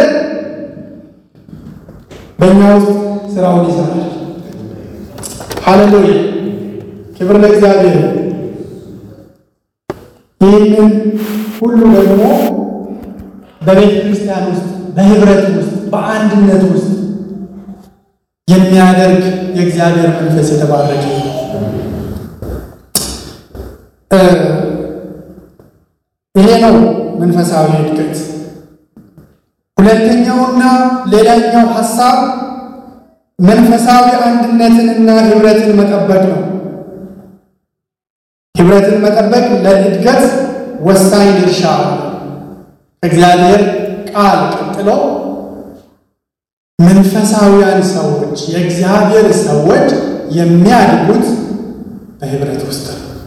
በእኛ ውስጥ ስራውን ይሰራል። ሃሌሉያ! ክብር ለእግዚአብሔር። ይህንን ሁሉ ደግሞ በቤተ ክርስቲያን ውስጥ በህብረት ውስጥ በአንድነት ውስጥ የሚያደርግ የእግዚአብሔር መንፈስ የተባረከ ይሄ ነው መንፈሳዊ እድገት። ሁለተኛውና ሌላኛው ሐሳብ መንፈሳዊ አንድነትንና ህብረትን መጠበቅ ነው። ህብረትን መጠበቅ ለእድገት ወሳኝ ድርሻ ነው። እግዚአብሔር ቃል ቀጥሎ መንፈሳዊያን ሰዎች የእግዚአብሔር ሰዎች የሚያድጉት በህብረት ውስጥ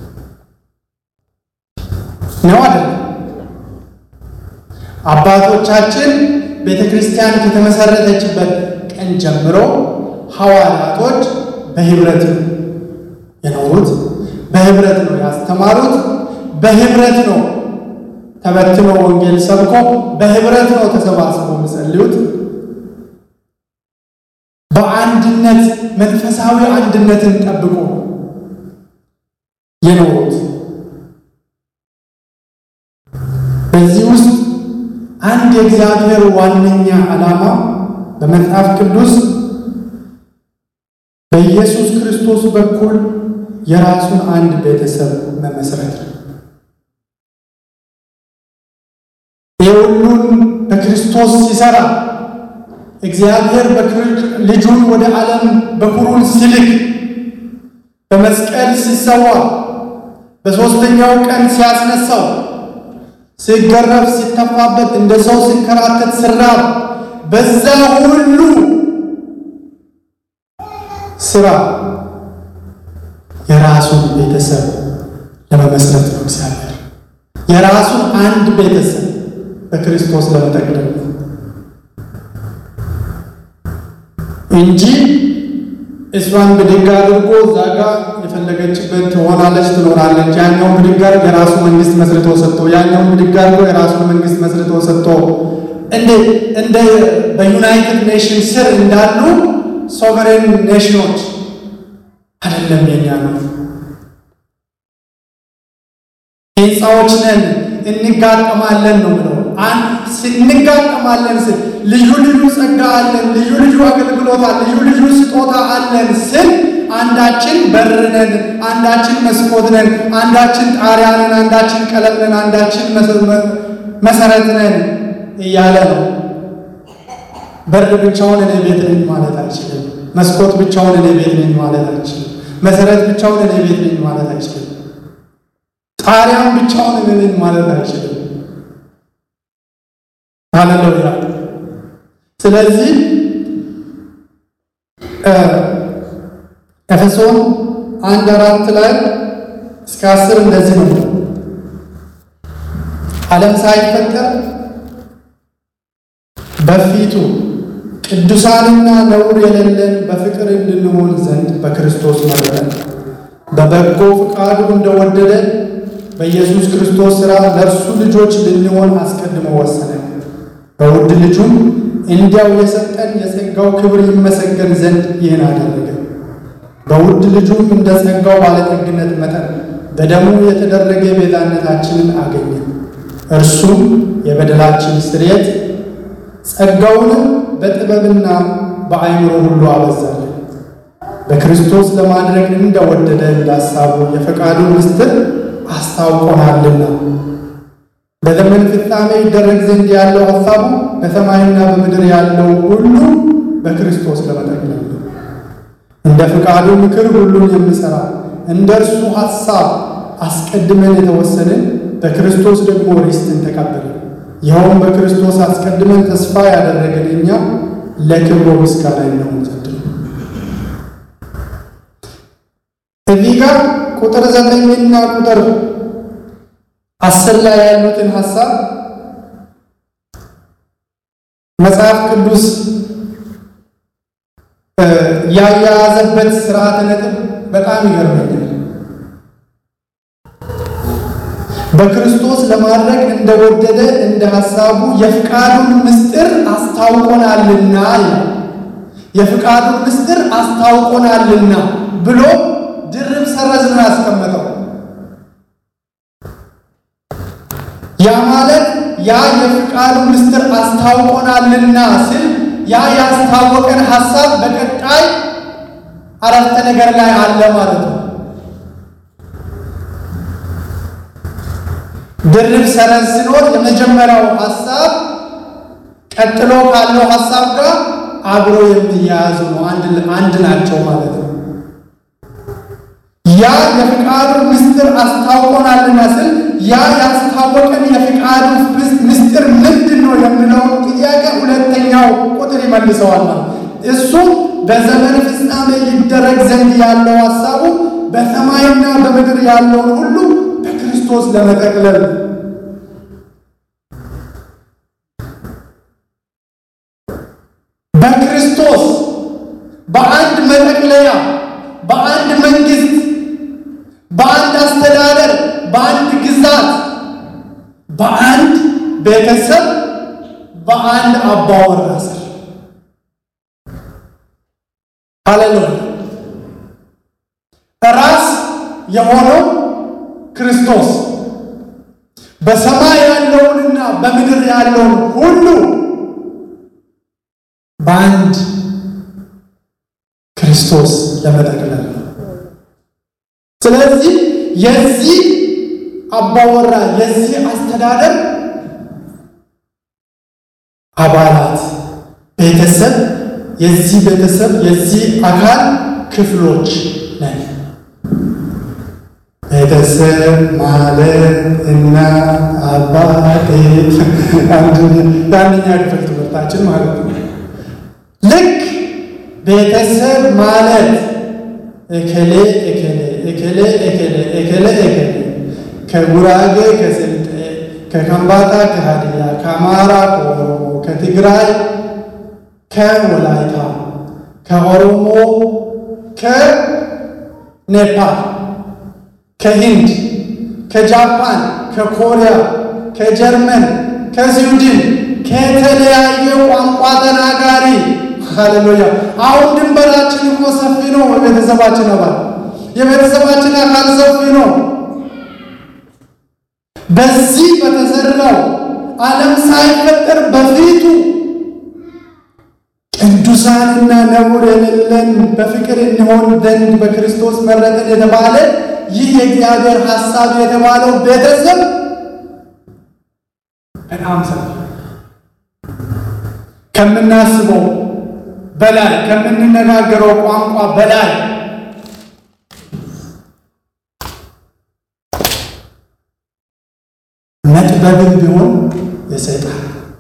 ነው አይደል? አባቶቻችን ቤተክርስቲያን ከተመሰረተችበት ቀን ጀምሮ ሐዋርያቶች በህብረት ነው የኖሩት፣ በህብረት ነው ያስተማሩት፣ በህብረት ነው ተበትኖ ወንጌል ሰብኮ በህብረት ነው ተሰባስበው የሚጸልዩት። በአንድነት መንፈሳዊ አንድነትን ጠብቆ የኖሩት። በዚህ ውስጥ አንድ የእግዚአብሔር ዋነኛ ዓላማ በመጽሐፍ ቅዱስ በኢየሱስ ክርስቶስ በኩል የራሱን አንድ ቤተሰብ መመስረት ነው። የሁሉን በክርስቶስ ሲሰራ እግዚአብሔር ልጁን ወደ ዓለም በኩሩን ሲልክ በመስቀል ሲሰዋ በሶስተኛው ቀን ሲያስነሳው ሲገረፍ ሲተፋበት እንደ ሰው ሲንከራተት ሲራብ በዛ ሁሉ ስራ የራሱን ቤተሰብ ለመመስረት ነው እግዚአብሔር የራሱን አንድ ቤተሰብ በክርስቶስ ለመጠቅለል እንጂ እሷን ብድግ አድርጎ ዛጋ የፈለገችበት ትሆናለች ትኖራለች። ያኛው ብድግ አድርጎ የራሱ መንግስት መስርቶ ሰጥቶ ያኛው ብድግ አድርጎ የራሱ መንግስት መስርቶ ሰጥቶ እንደ እንደ በዩናይትድ ኔሽንስ ስር እንዳሉ ሶቨሬን ኔሽኖች አይደለም። የኛ ነው ህንፃዎች ነን እንጋጠማለን ነው ብለው እንጋጠማለን ስል ልዩ ልዩ ጸጋ አለን፣ ልዩ ልዩ አገልግሎት አለን፣ ልዩ ልዩ ስጦታ አለን ስል አንዳችን በር ነን፣ አንዳችን መስኮት ነን፣ አንዳችን ጣሪያ ነን፣ አንዳችን ቀለም ነን፣ አንዳችን መሰረት ነን እያለ ነው። በር ብቻውን እኔ ቤት ነኝ ማለት አይችልም። መስኮት ብቻውን እኔ ቤት ነኝ ማለት አይችልም። መሰረት ብቻውን እኔ ቤት ነኝ ማለት አይችልም። ጣሪያም ብቻውን እኔ ነኝ ማለት አይችልም። ሃሌሉያ። ስለዚህ ኤፌሶን አንድ አራት ላይ እስከ አስር እንደዚህ ነው። ዓለም ሳይፈጠር በፊቱ ቅዱሳንና ነውር የሌለን በፍቅር እንድንሆን ዘንድ በክርስቶስ መረጠን፣ በበጎ ፈቃዱ እንደወደደ በኢየሱስ ክርስቶስ ሥራ ለእርሱ ልጆች ልንሆን አስቀድሞ ወሰነ። በውድ ልጁም እንዲያው የሰጠን የጸጋው ክብር ይመሰገን ዘንድ ይህን አደረገ። በውድ ልጁም እንደ ጸጋው ባለጠግነት መጠን በደሙ የተደረገ ቤዛነታችንን አገኘን። እርሱም የበደላችን ስርየት፣ ጸጋውንም በጥበብና በአእምሮ ሁሉ አበዛለን። በክርስቶስ ለማድረግ እንደወደደ እንዳሳቡ የፈቃዱን ምስጢር አስታውቆናልና። በዘመን ፍጻሜ ይደረግ ዘንድ ያለው ሐሳቡ በሰማይና በምድር ያለው ሁሉ በክርስቶስ ለመጠቅለል ነው። እንደ ፈቃዱ ምክር ሁሉን የሚሠራ እንደ እርሱ ሐሳብ አስቀድመን የተወሰንን በክርስቶስ ደግሞ ርስትን ተቀበልን። ይኸውም በክርስቶስ አስቀድመን ተስፋ ያደረግን እኛ ለክብሩ ምስጋና እንሆን ዘንድ ነው። እዚህ ጋር ቁጥር ዘጠኝና ቁጥር አስር ላይ ያሉትን ሐሳብ መጽሐፍ ቅዱስ ያያዘበት ስርዓተ ነጥብ በጣም ይገርመኛል። በክርስቶስ ለማድረግ እንደወደደ እንደ ሐሳቡ የፍቃዱን ምስጢር አስታውቆናልና የፍቃዱን ምስጢር አስታውቆናልና ብሎ ድርብ ሰረዝ ነው ያስቀመጠው። ያ ማለት ያ የፍቃዱ ምስጢር አስታውቆናልና ሲል ያ ያስታወቀን ሐሳብ በቀጣይ አረፍተ ነገር ላይ አለ ማለት ነው። ድርብ ሰረዝ ሲኖር የመጀመሪያው ሐሳብ ቀጥሎ ካለው ሐሳብ ጋር አብሮ የሚያያዙ ነው፣ አንድ አንድ ናቸው ማለት ነው። ያ የፍቃዱ ምስጢር አስታውቆናልና ሲል ያ ያስታወቀን የፍቃዱ ምስጢር ምንድን ነው የሚለውን ጥያቄ ሁለተኛው ቁጥር ይመልሰዋል ማለት እሱ በዘመን ፍጻሜ ይደረግ ዘንድ ያለው ሐሳቡ በሰማይና በምድር ያለውን ሁሉ በክርስቶስ ለመጠቅለል በክርስቶስ በአንድ መጠቅለያ በአንድ መንግስት በአንድ አስተዳደር በአንድ ግዛት በአንድ ቤተሰብ በአንድ አባወራ ስር ሃሌሉያ ራስ የሆነው ክርስቶስ በሰማይ ያለውንና በምድር ያለውን ሁሉ በአንድ ክርስቶስ ለመጠቅለል ነው። ስለዚህ የዚህ አባወራ የዚህ አስተዳደር አባላት ቤተሰብ የዚህ ቤተሰብ የዚህ አካል ክፍሎች ነን። ቤተሰብ ማለት እና አባቴ አንደኛ ክፍል ትምህርታችን ማለት ነው። ልክ ቤተሰብ ማለት እከሌ እከሌ እከሌ እከሌ እከሌ እከሌ ከጉራጌ ከስልጤ ከከምባታ ከሀዲያ ከአማራ ከኦሮሞ ከትግራይ ከወላይታ ከኦሮሞ ከኔፓል ከሂንድ ከጃፓን ከኮሪያ ከጀርመን ከስዊድን ከተለያየ ቋንቋ ተናጋሪ ሃሌሉያ። አሁን ድንበራችን እኮ ሰፊ ነው። የቤተሰባችን አባል የቤተሰባችን አካል ሰፊ ነው። በዚህ በተዘራው ዓለም ሳይፈጠር በፊቱ ቅዱሳንና ነውር የሌለን በፍቅር እንሆን ዘንድ በክርስቶስ መረጠን የተባለ ይህ የእግዚአብሔር ሐሳብ የተባለው ቤተሰብ በጣም ሰፊ ከምናስበው በላይ ከምንነጋገረው ቋንቋ በላይ መጥበብን ቢሆን የሰይጣን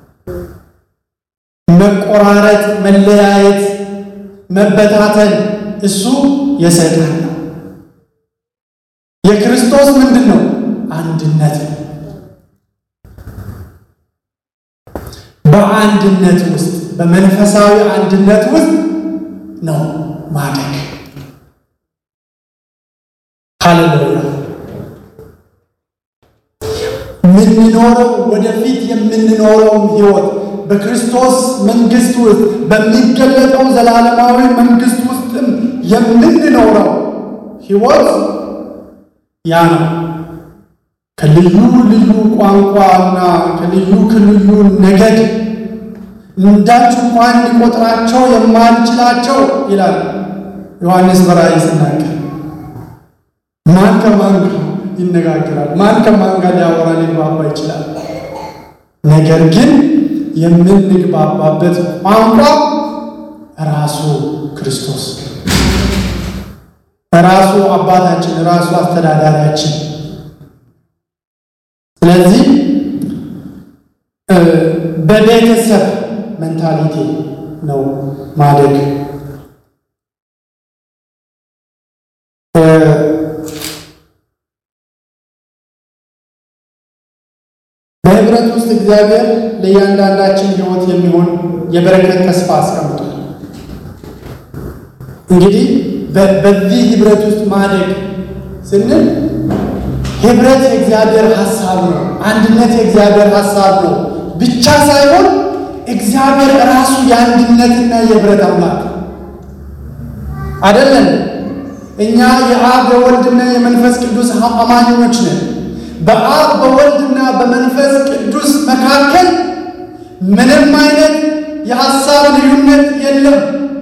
መቆራረጥ፣ መለያየት፣ መበታተን እሱ የሰይጣን ነው። የክርስቶስ ምንድን ነው? አንድነት ነው። በአንድነት ውስጥ በመንፈሳዊ አንድነት ውስጥ ነው ማደግ። ሃሌሉያ። ምንኖረው ወደፊት የምንኖረው ህይወት በክርስቶስ መንግስት ውስጥ በሚገለጠው ዘላለማዊ መንግስት ውስጥም የምንኖረው ህይወት ያ ነው። ከልዩ ልዩ ቋንቋና ከልዩ ከልዩ ነገድ እንዳች እንኳን ሊቆጥራቸው የማንችላቸው ይላል ዮሐንስ በራእይ ሲናገር። ማን ከማን ጋር ይነጋገራል? ማን ከማን ጋር ሊያወራ ሊግባባ ይችላል? ነገር ግን የምንግባባበት ቋንቋ ራሱ ክርስቶስ፣ ራሱ አባታችን፣ ራሱ አስተዳዳሪያችን። ስለዚህ በቤተሰብ ሜንታሊቲ ነው ማደግ። በህብረት ውስጥ እግዚአብሔር ለእያንዳንዳችን ህይወት የሚሆን የበረከት ተስፋ አስቀምጧል። እንግዲህ በዚህ ህብረት ውስጥ ማደግ ስንል ህብረት የእግዚአብሔር ሐሳብ ነው። አንድነት የእግዚአብሔር ሐሳብ ነው ብቻ ሳይሆን እግዚአብሔር ራሱ የአንድነትና የህብረት አምላክ አይደለም። እኛ የአብ የወልድና የመንፈስ ቅዱስ አማኞች ነን። በአብ በወልድና በመንፈስ ቅዱስ መካከል ምንም አይነት የሐሳብ ልዩነት የለም።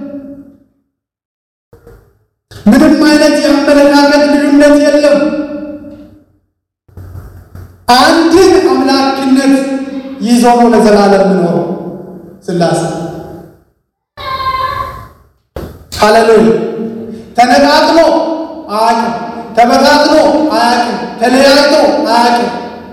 ምንም አይነት የአመለካከት ልዩነት የለም። አንድን አምላክነት ይዞ ነው ለዘላለም ምኖር ሥላሴ። ሃሌሉያ። ተነጣጥሎ አያውቅም፣ ተበታትኖ አያውቅም፣ ተለያይቶ አያውቅም።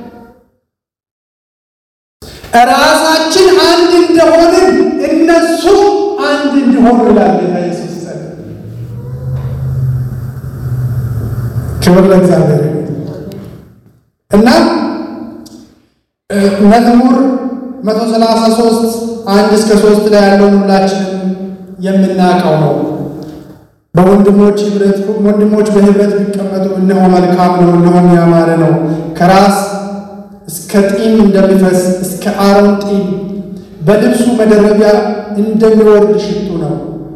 ራሳችን አንድ እንደሆንን እነሱ አንድ እንዲሆኑ ይላል ጌታ ኢየሱስ። ክብር ለእግዚአብሔር። እና መዝሙር መቶ ሰላሳ ሶስት አንድ እስከ ሶስት ላይ ያለውን ሁላችንም የምናውቀው ነው። በወንድሞች ህብረት ወንድሞች በህብረት ቢቀመጡ እነሆ መልካም ነው፣ እነሆም ያማረ ነው። ከራስ እስከ ጢም እንደሚፈስ እስከ አሮን ጢም በልብሱ መደረቢያ እንደሚወርድ ሽቱ ነው።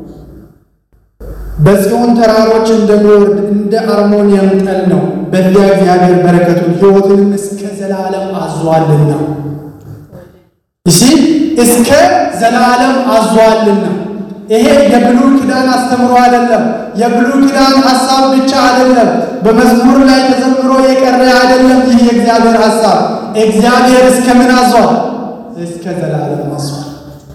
በጽዮን ተራሮች እንደሚወርድ እንደ አርሞንያም ጠል ነው። በዚያ እግዚአብሔር በረከቱን ሕይወቱንም እስከ ዘላለም አዟልና። እሺ እስከ ዘላለም አዟልና። ይሄ የብሉይ ኪዳን አስተምሮ አይደለም። የብሉይ ኪዳን ሐሳብ ብቻ አይደለም። በመዝሙር ላይ ተዘምሮ የቀረ አይደለም። ይህ የእግዚአብሔር ሐሳብ እግዚአብሔር እስከ ምን አዟል? እስከ ዘላለም አዟል።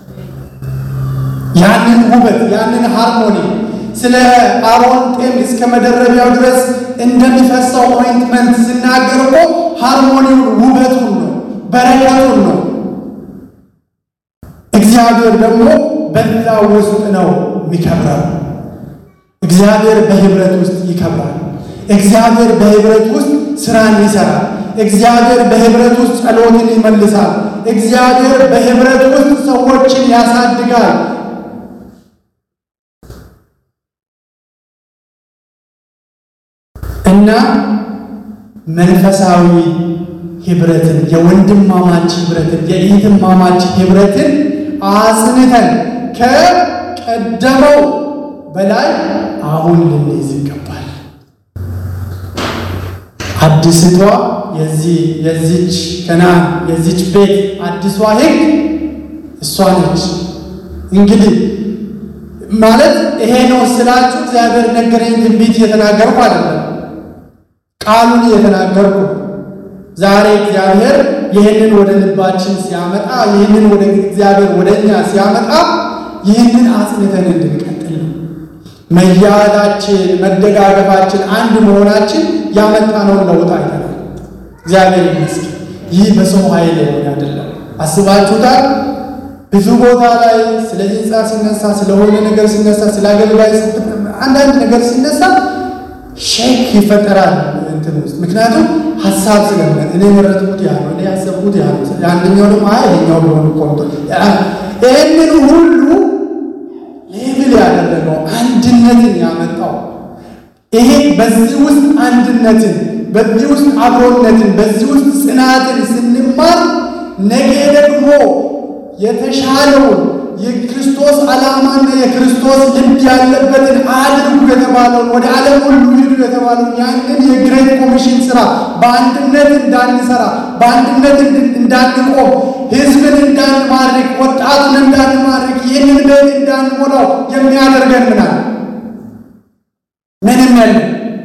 ያንን ውበት ያንን ሃርሞኒ ስለ አሮን ጤም እስከ መደረቢያው ድረስ እንደሚፈሰው ኦይንትመንት ሲናገር እኮ ሃርሞኒውን ውበቱን ነው፣ በረከቱን ነው። እግዚአብሔር ደግሞ በዛ ውስጥ ነው የሚከብረው። እግዚአብሔር በህብረት ውስጥ ይከብራል። እግዚአብሔር በህብረት ውስጥ ስራን ይሰራል። እግዚአብሔር በህብረት ውስጥ ጸሎትን ይመልሳል። እግዚአብሔር በህብረት ውስጥ ሰዎችን ያሳድጋል። እና መንፈሳዊ ህብረትን የወንድማማች ህብረትን የእህትማማች ህብረትን አጽንተን ከቀደመው በላይ አሁን ልንይዝ ይገባል። አዲስቷ የዚህ የዚች ከናን የዚች ቤት አዲሷ ህግ እሷ ነች። እንግዲህ ማለት ይሄ ነው ስላችሁ እግዚአብሔር ነገረኝ ትንቢት እየተናገርኩ አይደለም፣ ቃሉን እየተናገርኩ። ዛሬ እግዚአብሔር ይህንን ወደ ልባችን ሲያመጣ፣ ይህንን ወደ እግዚአብሔር ወደኛ ሲያመጣ ይህንን አጽንተን እንድንቀጥል ነው። መያያዛችን፣ መደጋገፋችን፣ አንድ መሆናችን ያመጣነውን ለውጥ አይተናል። እግዚአብሔር ይመስገን። ይህ በሰው ኃይል የሆነ አይደለም። አስባችሁታል? ብዙ ቦታ ላይ ስለ ህንፃ ሲነሳ፣ ስለሆነ ነገር ሲነሳ፣ ስለ አገልጋይ አንዳንድ ነገር ሲነሳ ሼክ ይፈጠራል እንትን ውስጥ። ምክንያቱም ሀሳብ ስለሆነ እኔ መረጥኩት ያ ነው፣ እኔ ያሰብኩት ያ ነው፣ አንደኛው ደግሞ አይ ይሄኛው ቢሆን ቆንጆ። ይህንን ሁሉ ሌብል ያደረገው አንድነትን ያመጣው ይሄ በዚህ ውስጥ አንድነትን፣ በዚህ ውስጥ አብሮነትን፣ በዚህ ውስጥ ጽናትን ስንማር ነገ ደግሞ የተሻለውን የክርስቶስ ዓላማና የክርስቶስ ልብ ያለበትን አድርጉ የተባለውን ወደ ዓለም ሁሉ ሂዱ የተባለውን ያንን የግሬት ኮሚሽን ስራ በአንድነት እንዳንሰራ፣ በአንድነት እንዳንቆም፣ ህዝብን እንዳንማርክ፣ ወጣቱን እንዳንማርክ፣ ይህንን ቤት እንዳንሞላው የሚያደርገን ምናል ምንም የለም።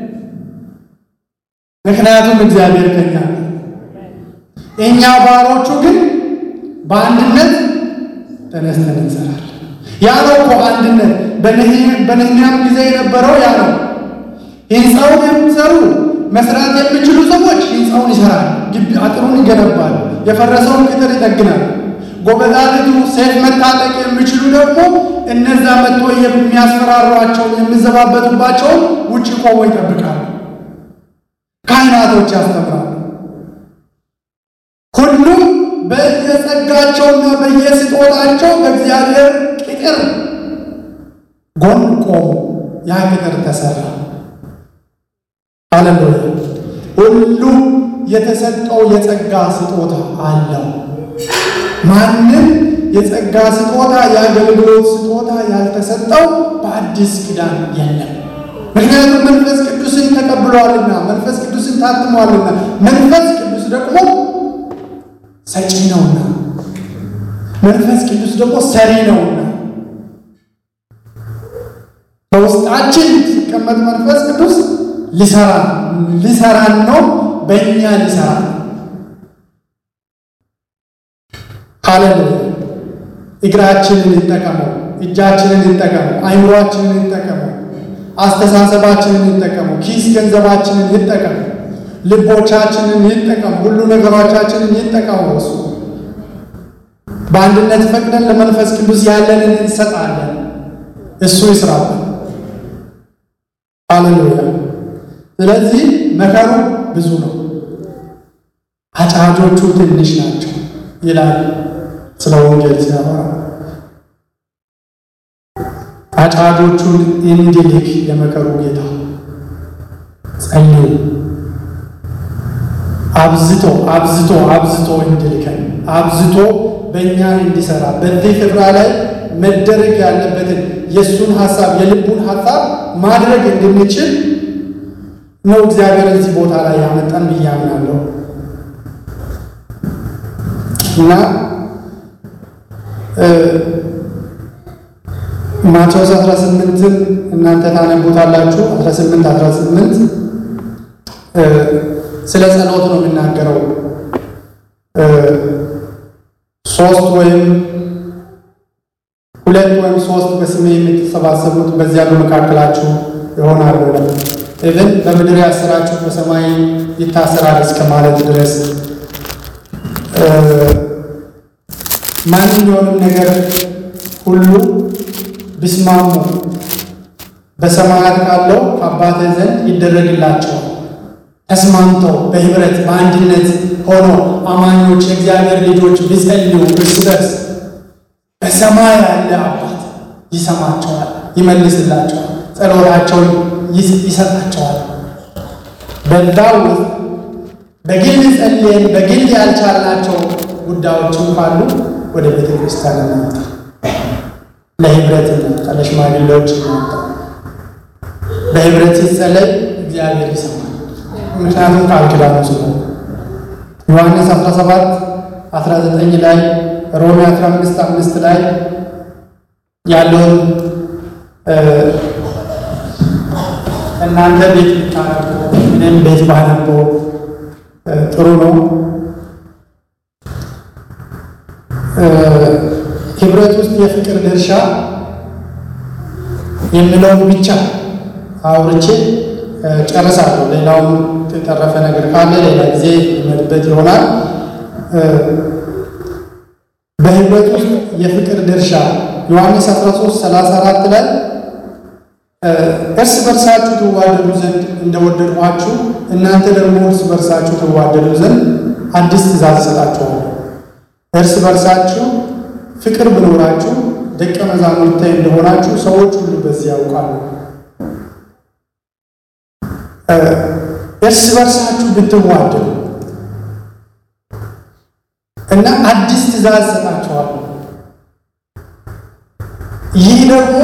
ምክንያቱም እግዚአብሔር ከኛ እኛ ባሮቹ ግን በአንድነት ተነስተን እንሰራለን። ያ ነው እኮ አንድነት። በነህምያም ጊዜ የነበረው ያ ነው። ህንፃውን የሚሰሩ መስራት የሚችሉ ሰዎች ህንፃውን ይሰራሉ፣ ግቢ አጥሩን ይገነባሉ፣ የፈረሰውን ቅጥር ይጠግናሉ። ጎበዛዝቱ ሴፍ መታጠቅ የሚችሉ ደግሞ እነዛ መጥቶ የሚያስፈራሯቸውን የሚዘባበቱባቸውን ውጭ ቆሞ ይጠብቃሉ። ካህናቶች ያስተምራሉ። ሁሉም በየጸጋቸውና በየስጦታቸው በእግዚአብሔር ቅጥር ጎን ቆሙ። ያ ቅጥር ተሰራ። ሃሌሉያ! ሁሉም የተሰጠው የጸጋ ስጦታ አለው። ማንም የጸጋ ስጦታ የአገልግሎት ስጦታ ያልተሰጠው በአዲስ ኪዳን የለም። ምክንያቱም መንፈስ ቅዱስን ተቀብሏልና፣ መንፈስ ቅዱስን ታትሟልና፣ መንፈስ ቅዱስ ደግሞ ሰጪ ነውና፣ መንፈስ ቅዱስ ደግሞ ሰሪ ነውና። በውስጣችን ሲቀመጥ መንፈስ ቅዱስ ሊሰራ ሊሰራን ነው፣ በእኛ ሊሰራ ነው። ሃሌሉያ! እግራችንን ይጠቀመው፣ እጃችንን ይጠቀመው፣ አይምሮአችንን ይጠቀመው፣ አስተሳሰባችንን ይጠቀመው፣ ኪስ ገንዘባችንን ይጠቀመው፣ ልቦቻችንን ይጠቀሙ፣ ሁሉ ነገሮቻችንን ይጠቀሙ። እሱ በአንድነት ፈቅደን ለመንፈስ ቅዱስ ያለንን እንሰጣለን። እሱ ይስራል። ሃሌሉያ! ስለዚህ መከሩ ብዙ ነው፣ አጫጆቹ ትንሽ ናቸው ይላል ስለ ወንጌል ሲያወራ። አጫጆቹን እንዲልክ የመከሩ ጌታ ጸልዩ። አብዝቶ አብዝቶ አብዝቶ እንዲልከን፣ አብዝቶ በእኛ እንዲሰራ፣ በዚህ ስፍራ ላይ መደረግ ያለበትን የእሱን ሐሳብ የልቡን ሐሳብ ማድረግ እንድንችል ነው እግዚአብሔር እዚህ ቦታ ላይ ያመጣን ብዬ አምናለሁ። እና ማቴዎስ አስራ ስምንትን እናንተ ታነቡታላችሁ። አስራ ስምንት አስራ ስምንት ስለ ጸሎት ነው የሚናገረው። ሶስት ወይም ሁለት ወይም ሶስት በስሜ የምትሰባሰቡት በዚያ በመካከላችሁ ይሆናል። ኢቭን በምድር ያሰራችሁ በሰማይ ይታሰራል እስከ ማለት ድረስ ማንኛውንም ነገር ሁሉ ቢስማሙ በሰማያት ካለው አባቴ ዘንድ ይደረግላቸዋል ተስማምተው በህብረት በአንድነት ሆኖ አማኞች የእግዚአብሔር ልጆች ቢጸልዩ እርስ በርስ በሰማይ ያለ አባት ይሰማቸዋል፣ ይመልስላቸዋል፣ ጸሎታቸውን ይሰጣቸዋል። በዛው ውስጥ በግል ጸልየን በግል ያልቻልናቸው ጉዳዮችም ካሉ ወደ ቤተ ክርስቲያን እናምጣ፣ ለህብረት እናምጣ፣ ለሽማግሌዎች እናምጣ። በህብረት ሲጸለይ እግዚአብሔር ይሰማል። ምክንያቱም ቃል ኪዳኑ ስለሆነ ዮሐንስ አስራ ሰባት አስራ ዘጠኝ ላይ ሮሜ አስራ አምስት አምስት ላይ ያለውን እናንተ ቤት ብታነቡ እኔም ቤት ባነበው ጥሩ ነው። ህብረት ውስጥ የፍቅር ድርሻ የሚለውን ብቻ አውርቼ ጨርሳለሁ። ሌላውን የተረፈ ነገር ካለ ሌላ ጊዜ እንመድበት ይሆናል። በህብረት ውስጥ የፍቅር ድርሻ ዮሐንስ አስራ ሦስት ሰላሳ አራት ላይ እርስ በርሳችሁ ትዋደዱ ዘንድ እንደወደድኋችሁ እናንተ ደግሞ እርስ በርሳችሁ ትዋደዱ ዘንድ አዲስ ትእዛዝ እሰጣችኋለሁ። እርስ በርሳችሁ ፍቅር ቢኖራችሁ ደቀ መዛሙርቴ እንደሆናችሁ ሰዎች ሁሉ በዚህ ያውቃሉ። እርስ በርሳችሁ ብትዋደዱ እና አዲስ ትእዛዝ እሰጣችኋለሁ። ይህ ደግሞ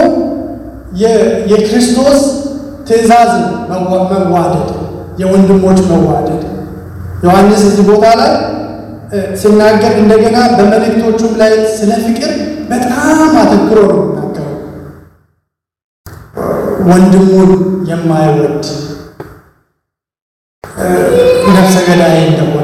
የክርስቶስ ትእዛዝ መዋደድ፣ የወንድሞች መዋደድ። ዮሐንስ እዚህ ቦታ ላይ ሲናገር እንደገና በመልእክቶቹም ላይ ስለ ፍቅር በጣም አተኩሮ ነው የሚናገረው። ወንድሙን የማይወድ ነፍሰ ገዳይ እንደሆነ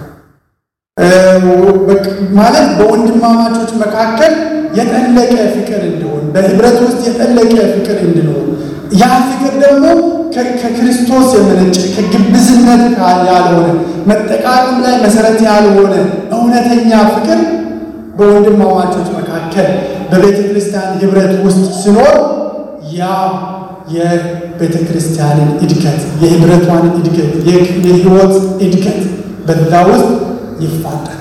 ማለት በወንድማማቾች መካከል የጠለቀ ፍቅር እንደሆነ በህብረት ውስጥ የጠለቀ ፍቅር እንዲኖር ያ ፍቅር ደግሞ ከክርስቶስ የመነጨ ከግብዝነት ያልሆነ መጠቃቀም ላይ መሰረት ያልሆነ እውነተኛ ፍቅር በወንድማማቾች መካከል በቤተ ክርስቲያን ህብረት ውስጥ ሲኖር ያ የቤተ ክርስቲያንን እድገት የህብረቷን እድገት የህይወት እድገት በዛ ውስጥ ይፋጠናል።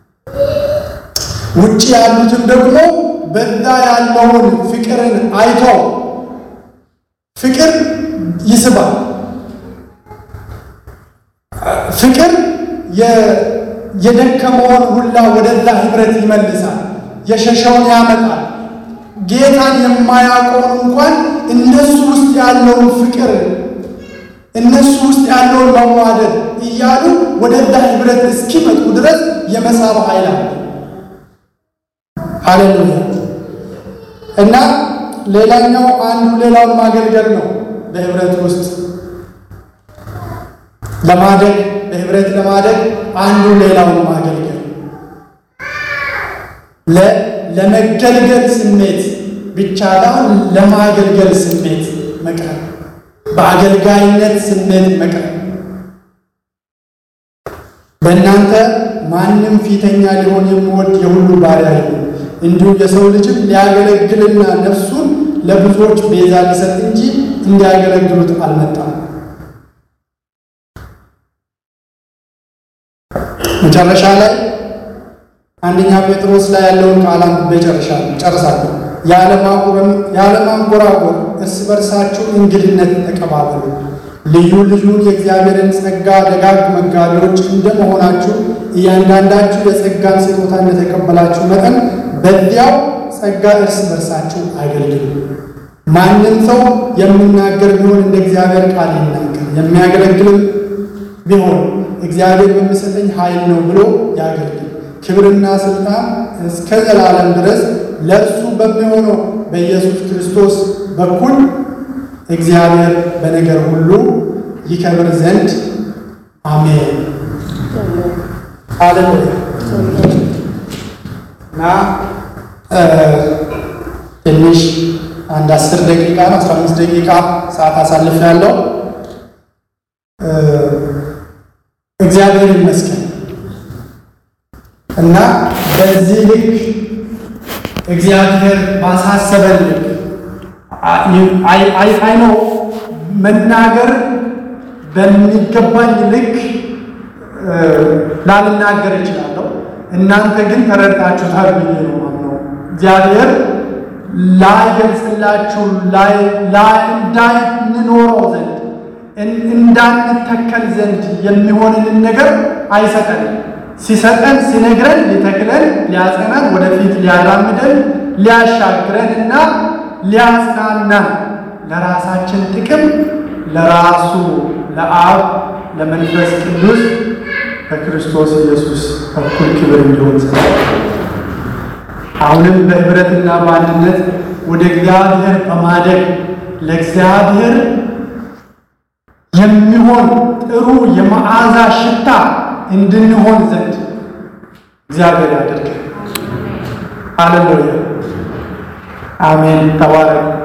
ውጭ ያሉትም ደግሞ በዛ ያለውን ፍቅርን አይተው ፍቅር ይስባል። ፍቅር የደከመውን ሁላ ወደዛ ህብረት ይመልሳል፣ የሸሸውን ያመጣል። ጌታን የማያውቀውን እንኳን እነሱ ውስጥ ያለውን ፍቅር እነሱ ውስጥ ያለውን መዋደድ እያሉ ወደዛ ህብረት እስኪመጡ ድረስ የመሳብ ኃይል አለ። ሃሌሉያ። እና ሌላኛው አንዱ ሌላውን ማገልገል ነው። በህብረት ውስጥ ለማደግ በህብረት ለማደግ አንዱ ሌላውን ማገልገል ለመገልገል ስሜት ብቻ ሳይሆን ለማገልገል ስሜት መቅረብ፣ በአገልጋይነት ስሜት መቅረብ። በእናንተ ማንም ፊተኛ ሊሆን የሚወድ የሁሉ ባሪያ ይሁን፣ እንዲሁ የሰው ልጅም ሊያገለግልና ነፍሱን ለብዙዎች ቤዛ ሊሰጥ እንጂ እንዲያገለግሉት አልመጣም። መጨረሻ ላይ አንደኛ ጴጥሮስ ላይ ያለውን ቃል አንብቤ ጨርሳለሁ። ያለማንጎራጎር እርስ በርሳችሁ እንግድነት ተቀባበሉ፣ ልዩ ልዩን የእግዚአብሔርን ጸጋ ደጋግ መጋቢዎች እንደመሆናችሁ እያንዳንዳችሁ የጸጋን ስጦታ እንደተቀበላችሁ መጠን በዚያው ጸጋ እርስ በርሳችሁ አገልግሉ። ማንም ሰው የሚናገር ቢሆን እንደ እግዚአብሔር ቃል ይናገር፣ የሚያገለግልም ቢሆን እግዚአብሔር በሚሰጠኝ ኃይል ነው ብሎ ያገልግል። ክብርና ስልጣን እስከ ዘላለም ድረስ ለእርሱ በሚሆነው በኢየሱስ ክርስቶስ በኩል እግዚአብሔር በነገር ሁሉ ይከብር ዘንድ አሜን። ሃሌሉያ። እና ትንሽ አንድ አስር ደቂቃ አስራ አምስት ደቂቃ ሰዓት አሳልፍ ያለው እግዚአብሔር ይመስገን። እና በዚህ ልክ እግዚአብሔር ባሳሰበን ልክ አይ አይ ነው መናገር በሚገባኝ ልክ ላልናገር እችላለሁ። እናንተ ግን ተረድታችሁታል ብዬ ነው ማምነው። እግዚአብሔር ላይገልጽላችሁ ላይ ላይ እንዳንኖረው ዘንድ እንዳንተከል ዘንድ የሚሆንን ነገር አይሰጠንም። ሲሰጠን ሲነግረን ሊተክለን ሊያጸናን ወደፊት ሊያራምደን ሊያሻግረንና ሊያጽናናን ለራሳችን ጥቅም ለራሱ ለአብ ለመንፈስ ቅዱስ በክርስቶስ ኢየሱስ እኩል ክብር እንዲሆን ዘንድ አሁንም በህብረትና በአንድነት ወደ እግዚአብሔር በማደግ ለእግዚአብሔር የሚሆን ጥሩ የመዓዛ ሽታ እንድንሆን ዘንድ እግዚአብሔር ያድርገን። ሃሌሉያ አሜን። ተባረክ።